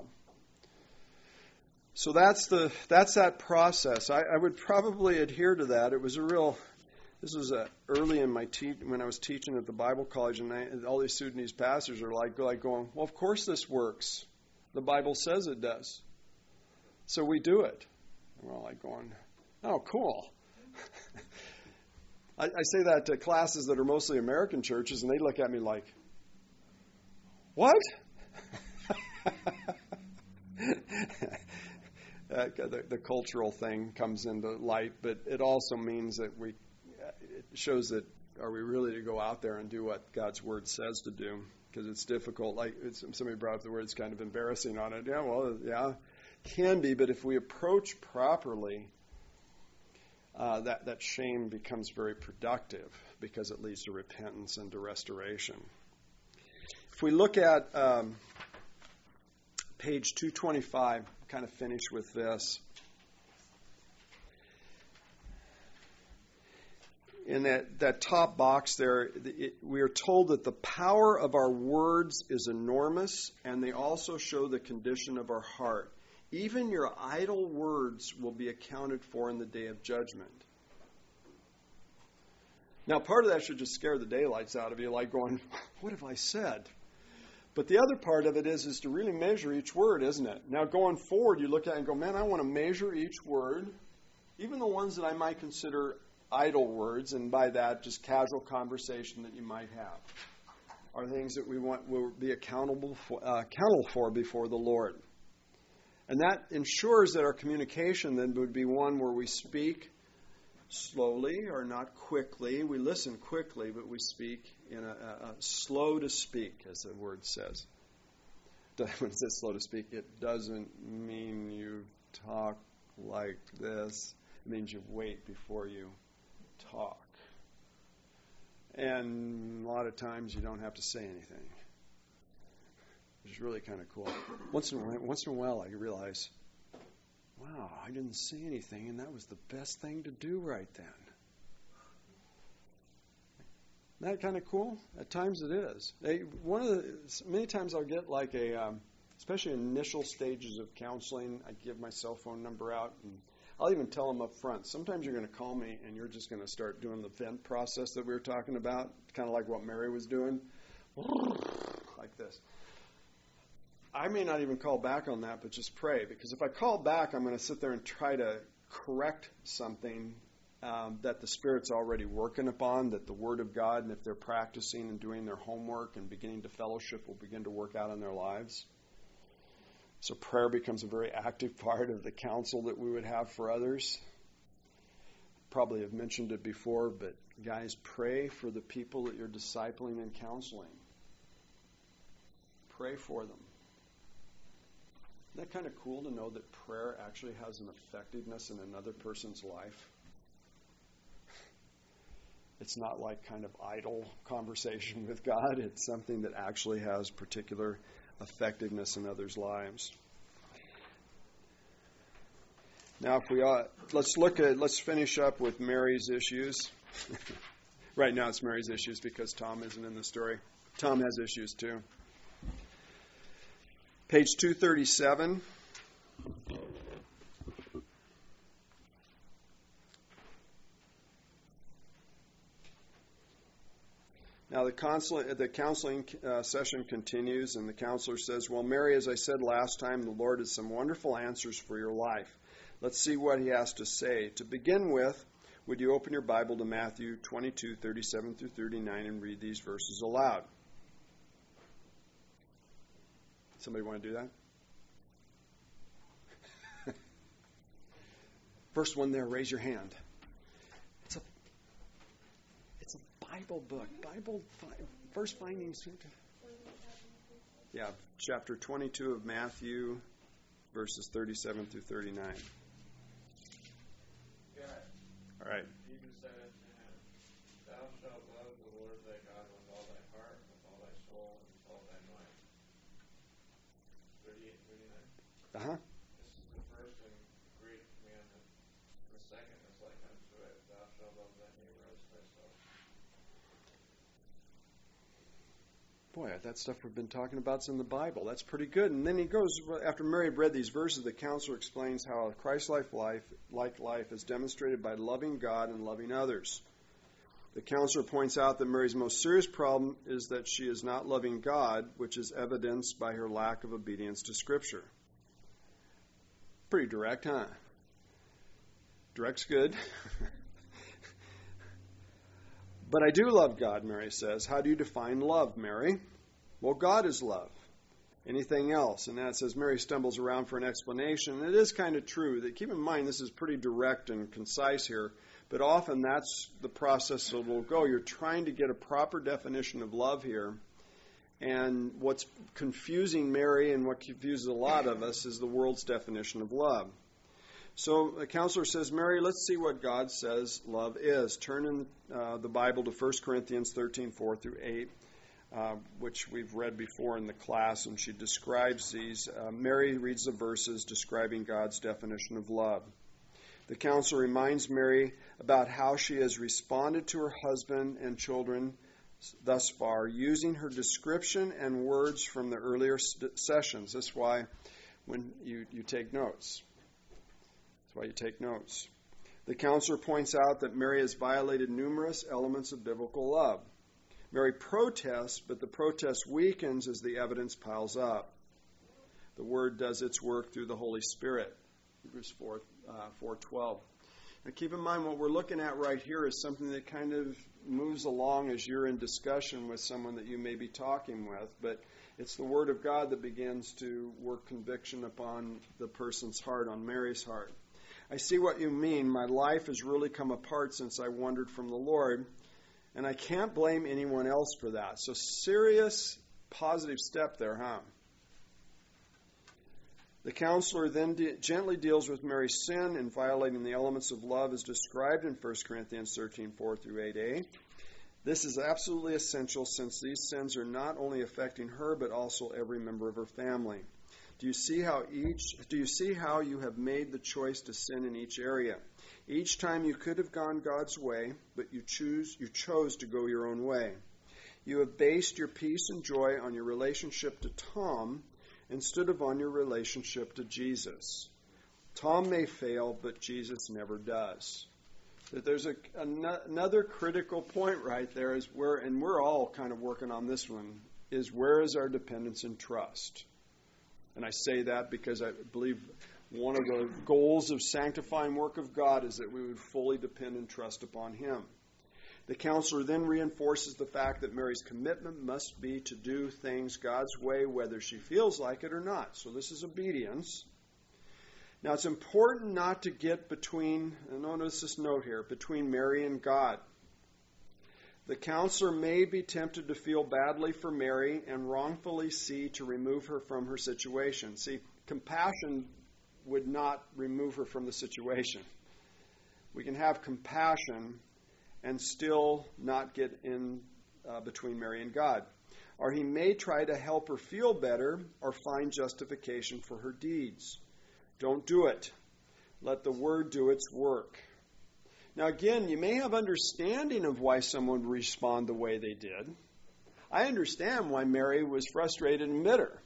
So that's that process. I would probably adhere to that. This was early in my when I was teaching at the Bible college, and all these Sudanese pastors are like going, well, of course this works. The Bible says it does. So we do it. And we're all like going, oh, cool. I say that to classes that are mostly American churches, and they look at me like, what? The cultural thing comes into light, but it also means that it shows that are we really to go out there and do what God's Word says to do? Because it's difficult. Like somebody brought up the word, it's kind of embarrassing on it. Yeah, can be, but if we approach properly, that shame becomes very productive because it leads to repentance and to restoration. If we look at page 225, kind of finish with this. In that top box there, we are told that the power of our words is enormous, and they also show the condition of our heart. Even your idle words will be accounted for in the day of judgment. Now, part of that should just scare the daylights out of you, like going, what have I said? But the other part of it is to really measure each word, isn't it? Now, going forward, you look at it and go, man, I want to measure each word, even the ones that I might consider idle words, and by that, just casual conversation that you might have, are things that will be accountable for before the Lord. And that ensures that our communication then would be one where we speak slowly or not quickly. We listen quickly, but we speak in a slow to speak, as the word says. When it says slow to speak, it doesn't mean you talk like this. It means you wait before you talk. And a lot of times you don't have to say anything, which is really kind of cool. Once in a while I realize, wow, I didn't say anything, and that was the best thing to do right then. Isn't that kind of cool? At times it is. Many times I'll get like especially initial stages of counseling, I give my cell phone number out, and I'll even tell them up front, sometimes you're going to call me and you're just going to start doing the vent process that we were talking about, kind of like what Mary was doing, like this. I may not even call back on that, but just pray, because if I call back, I'm going to sit there and try to correct something that the Spirit's already working upon, that the Word of God, and if they're practicing and doing their homework and beginning to fellowship, will begin to work out in their lives. So prayer becomes a very active part of the counsel that we would have for others. Probably have mentioned it before, but guys, pray for the people that you're discipling and counseling. Pray for them. Isn't that kind of cool to know that prayer actually has an effectiveness in another person's life? It's not like kind of idle conversation with God. It's something that actually has particular effectiveness in others' lives. Now, if we let's finish up with Mary's issues. Right now it's Mary's issues because Tom isn't in the story. Tom has issues too. Page 237. Now the counseling session continues, and the counselor says, well, Mary, as I said last time, the Lord has some wonderful answers for your life. Let's see what he has to say. To begin with, would you open your Bible to Matthew 22, 37 through 39 and read these verses aloud? Somebody want to do that? First one there, raise your hand. It's a Bible book. First findings. Yeah, chapter 22 of Matthew, verses 37 through 39. All right. Jesus said unto him, Thou shalt love the Lord thy God with all thy heart, with all thy soul, and with all thy mind. 38, 39. Uh-huh. This is the first and great commandment. The second is like unto it, Thou shalt love thy neighbor as thyself. Boy, that stuff we've been talking about is in the Bible. That's pretty good. And then he goes, after Mary had read these verses, the counselor explains how a Christ-like life is demonstrated by loving God and loving others. The counselor points out that Mary's most serious problem is that she is not loving God, which is evidenced by her lack of obedience to Scripture. Pretty direct, huh? Direct's good. But I do love God, Mary says. How do you define love, Mary? Well, God is love. Anything else? And that says Mary stumbles around for an explanation. And it is kind of true. That keep in mind, this is pretty direct and concise here. But often that's the process that will go. You're trying to get a proper definition of love here. And what's confusing Mary and what confuses a lot of us is the world's definition of love. So the counselor says, Mary, let's see what God says love is. Turn in the Bible to 1 Corinthians 13, 4 through 8, which we've read before in the class, and she describes these. Mary reads the verses describing God's definition of love. The counselor reminds Mary about how she has responded to her husband and children thus far, using her description and words from the earlier sessions. That's why when you take notes. Why you take notes. The counselor points out that Mary has violated numerous elements of biblical love. Mary protests, but the protest weakens as the evidence piles up. The Word does its work through the Holy Spirit. Hebrews 4:12. Now keep in mind what we're looking at right here is something that kind of moves along as you're in discussion with someone that you may be talking with, but it's the Word of God that begins to work conviction upon the person's heart, on Mary's heart. I see what you mean. My life has really come apart since I wandered from the Lord, and I can't blame anyone else for that. So serious, positive step there, huh? The counselor then gently deals with Mary's sin in violating the elements of love as described in 1 Corinthians 13, 4 through 8a. This is absolutely essential since these sins are not only affecting her, but also every member of her family. Do you see how you have made the choice to sin in each area? Each time you could have gone God's way, but you chose to go your own way. You have based your peace and joy on your relationship to Tom instead of on your relationship to Jesus. Tom may fail, but Jesus never does. That there's another critical point right there is where, and we're all kind of working on this one, is where is our dependence and trust? And I say that because I believe one of the goals of sanctifying work of God is that we would fully depend and trust upon Him. The counselor then reinforces the fact that Mary's commitment must be to do things God's way, whether she feels like it or not. So this is obedience. Now it's important not to get between, and notice this note here, between Mary and God. The counselor may be tempted to feel badly for Mary and wrongfully seek to remove her from her situation. See, compassion would not remove her from the situation. We can have compassion and still not get in between Mary and God. Or he may try to help her feel better or find justification for her deeds. Don't do it. Let the Word do its work. Now, again, you may have understanding of why someone would respond the way they did. I understand why Mary was frustrated and bitter.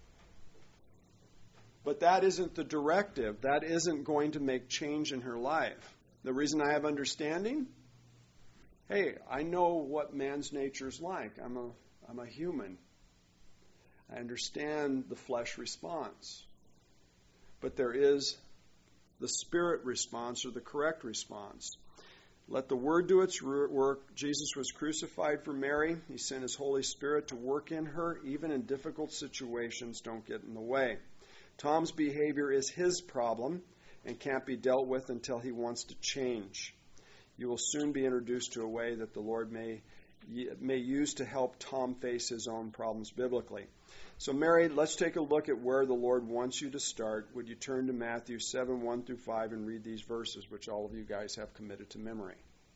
But that isn't the directive. That isn't going to make change in her life. The reason I have understanding? Hey, I know what man's nature is like. I'm a human. I understand the flesh response. But there is the spirit response, or the correct response. Let the Word do its work. Jesus was crucified for Mary. He sent His Holy Spirit to work in her, even in difficult situations. Don't get in the way. Tom's behavior is his problem and can't be dealt with until he wants to change. You will soon be introduced to a way that the Lord may use to help Tom face his own problems biblically. So, Mary, let's take a look at where the Lord wants you to start. Would you turn to Matthew 7, 1 through 5 and read these verses, which all of you guys have committed to memory.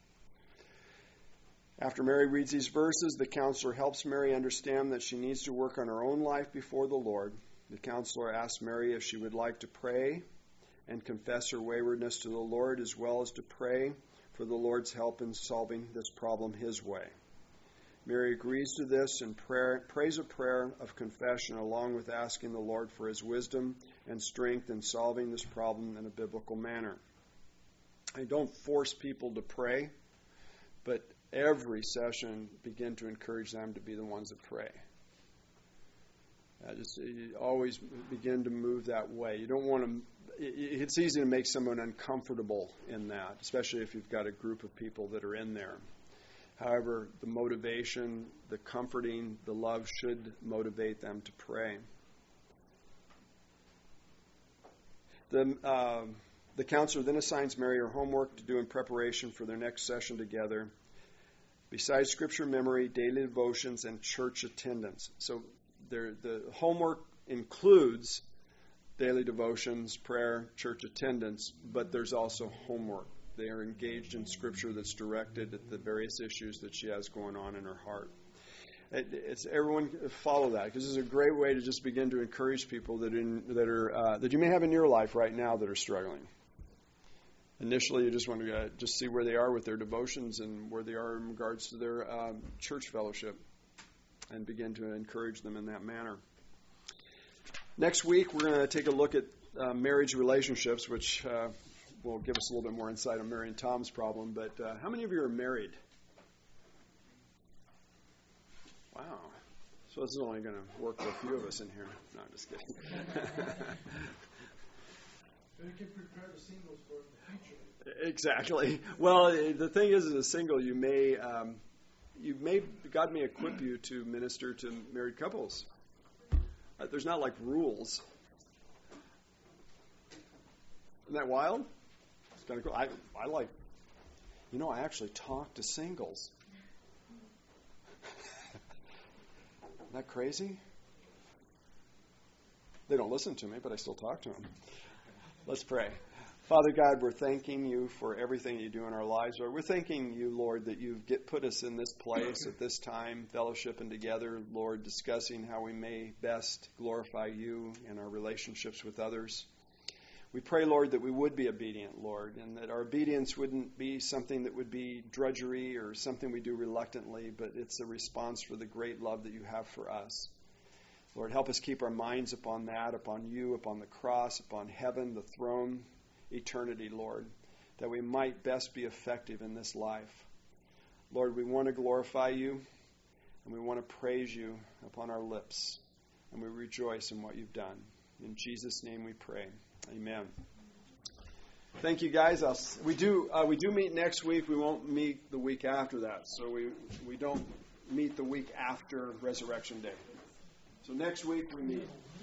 After Mary reads these verses, the counselor helps Mary understand that she needs to work on her own life before the Lord. The counselor asks Mary if she would like to pray and confess her waywardness to the Lord, as well as to pray for the Lord's help in solving this problem His way. Mary agrees to this and prays a prayer of confession, along with asking the Lord for His wisdom and strength in solving this problem in a biblical manner. I don't force people to pray, but every session begin to encourage them to be the ones that pray. You always begin to move that way. You don't want to. It's easy to make someone uncomfortable in that, especially if you've got a group of people that are in there. However, the motivation, the comforting, the love should motivate them to pray. The counselor then assigns Mary her homework to do in preparation for their next session together, besides scripture memory, daily devotions, and church attendance. So the homework includes daily devotions, prayer, church attendance, but there's also homework. They are engaged in scripture that's directed at the various issues that she has going on in her heart. It's everyone follow that, because it's a great way to just begin to encourage people that you may have in your life right now that are struggling. Initially, you just want to just see where they are with their devotions and where they are in regards to their church fellowship, and begin to encourage them in that manner. Next week, we're going to take a look at marriage relationships, which will give us a little bit more insight on Mary and Tom's problem. But how many of you are married? Wow. So this is only going to work for a few of us in here. No, I'm just kidding. So you can prepare the singles for the future. Exactly. Well, the thing is, as a single, God may equip you to minister to married couples. There's not like rules. Isn't that wild? It's kind of cool. I like, I actually talk to singles. Isn't that crazy? They don't listen to me, but I still talk to them. Let's pray. Father God, we're thanking you for everything you do in our lives. Lord, we're thanking you, Lord, that you've put us in this place at this time, fellowshipping together, Lord, discussing how we may best glorify you in our relationships with others. We pray, Lord, that we would be obedient, Lord, and that our obedience wouldn't be something that would be drudgery or something we do reluctantly, but it's a response for the great love that you have for us. Lord, help us keep our minds upon that, upon you, upon the cross, upon heaven, the throne, eternity, Lord, that we might best be effective in this life. Lord, we want to glorify you, and we want to praise you upon our lips, and we rejoice in what you've done. In Jesus' name we pray. Amen. Thank you, guys. We do meet next week. We won't meet the week after that, so we don't meet the week after Resurrection Day. So next week we meet.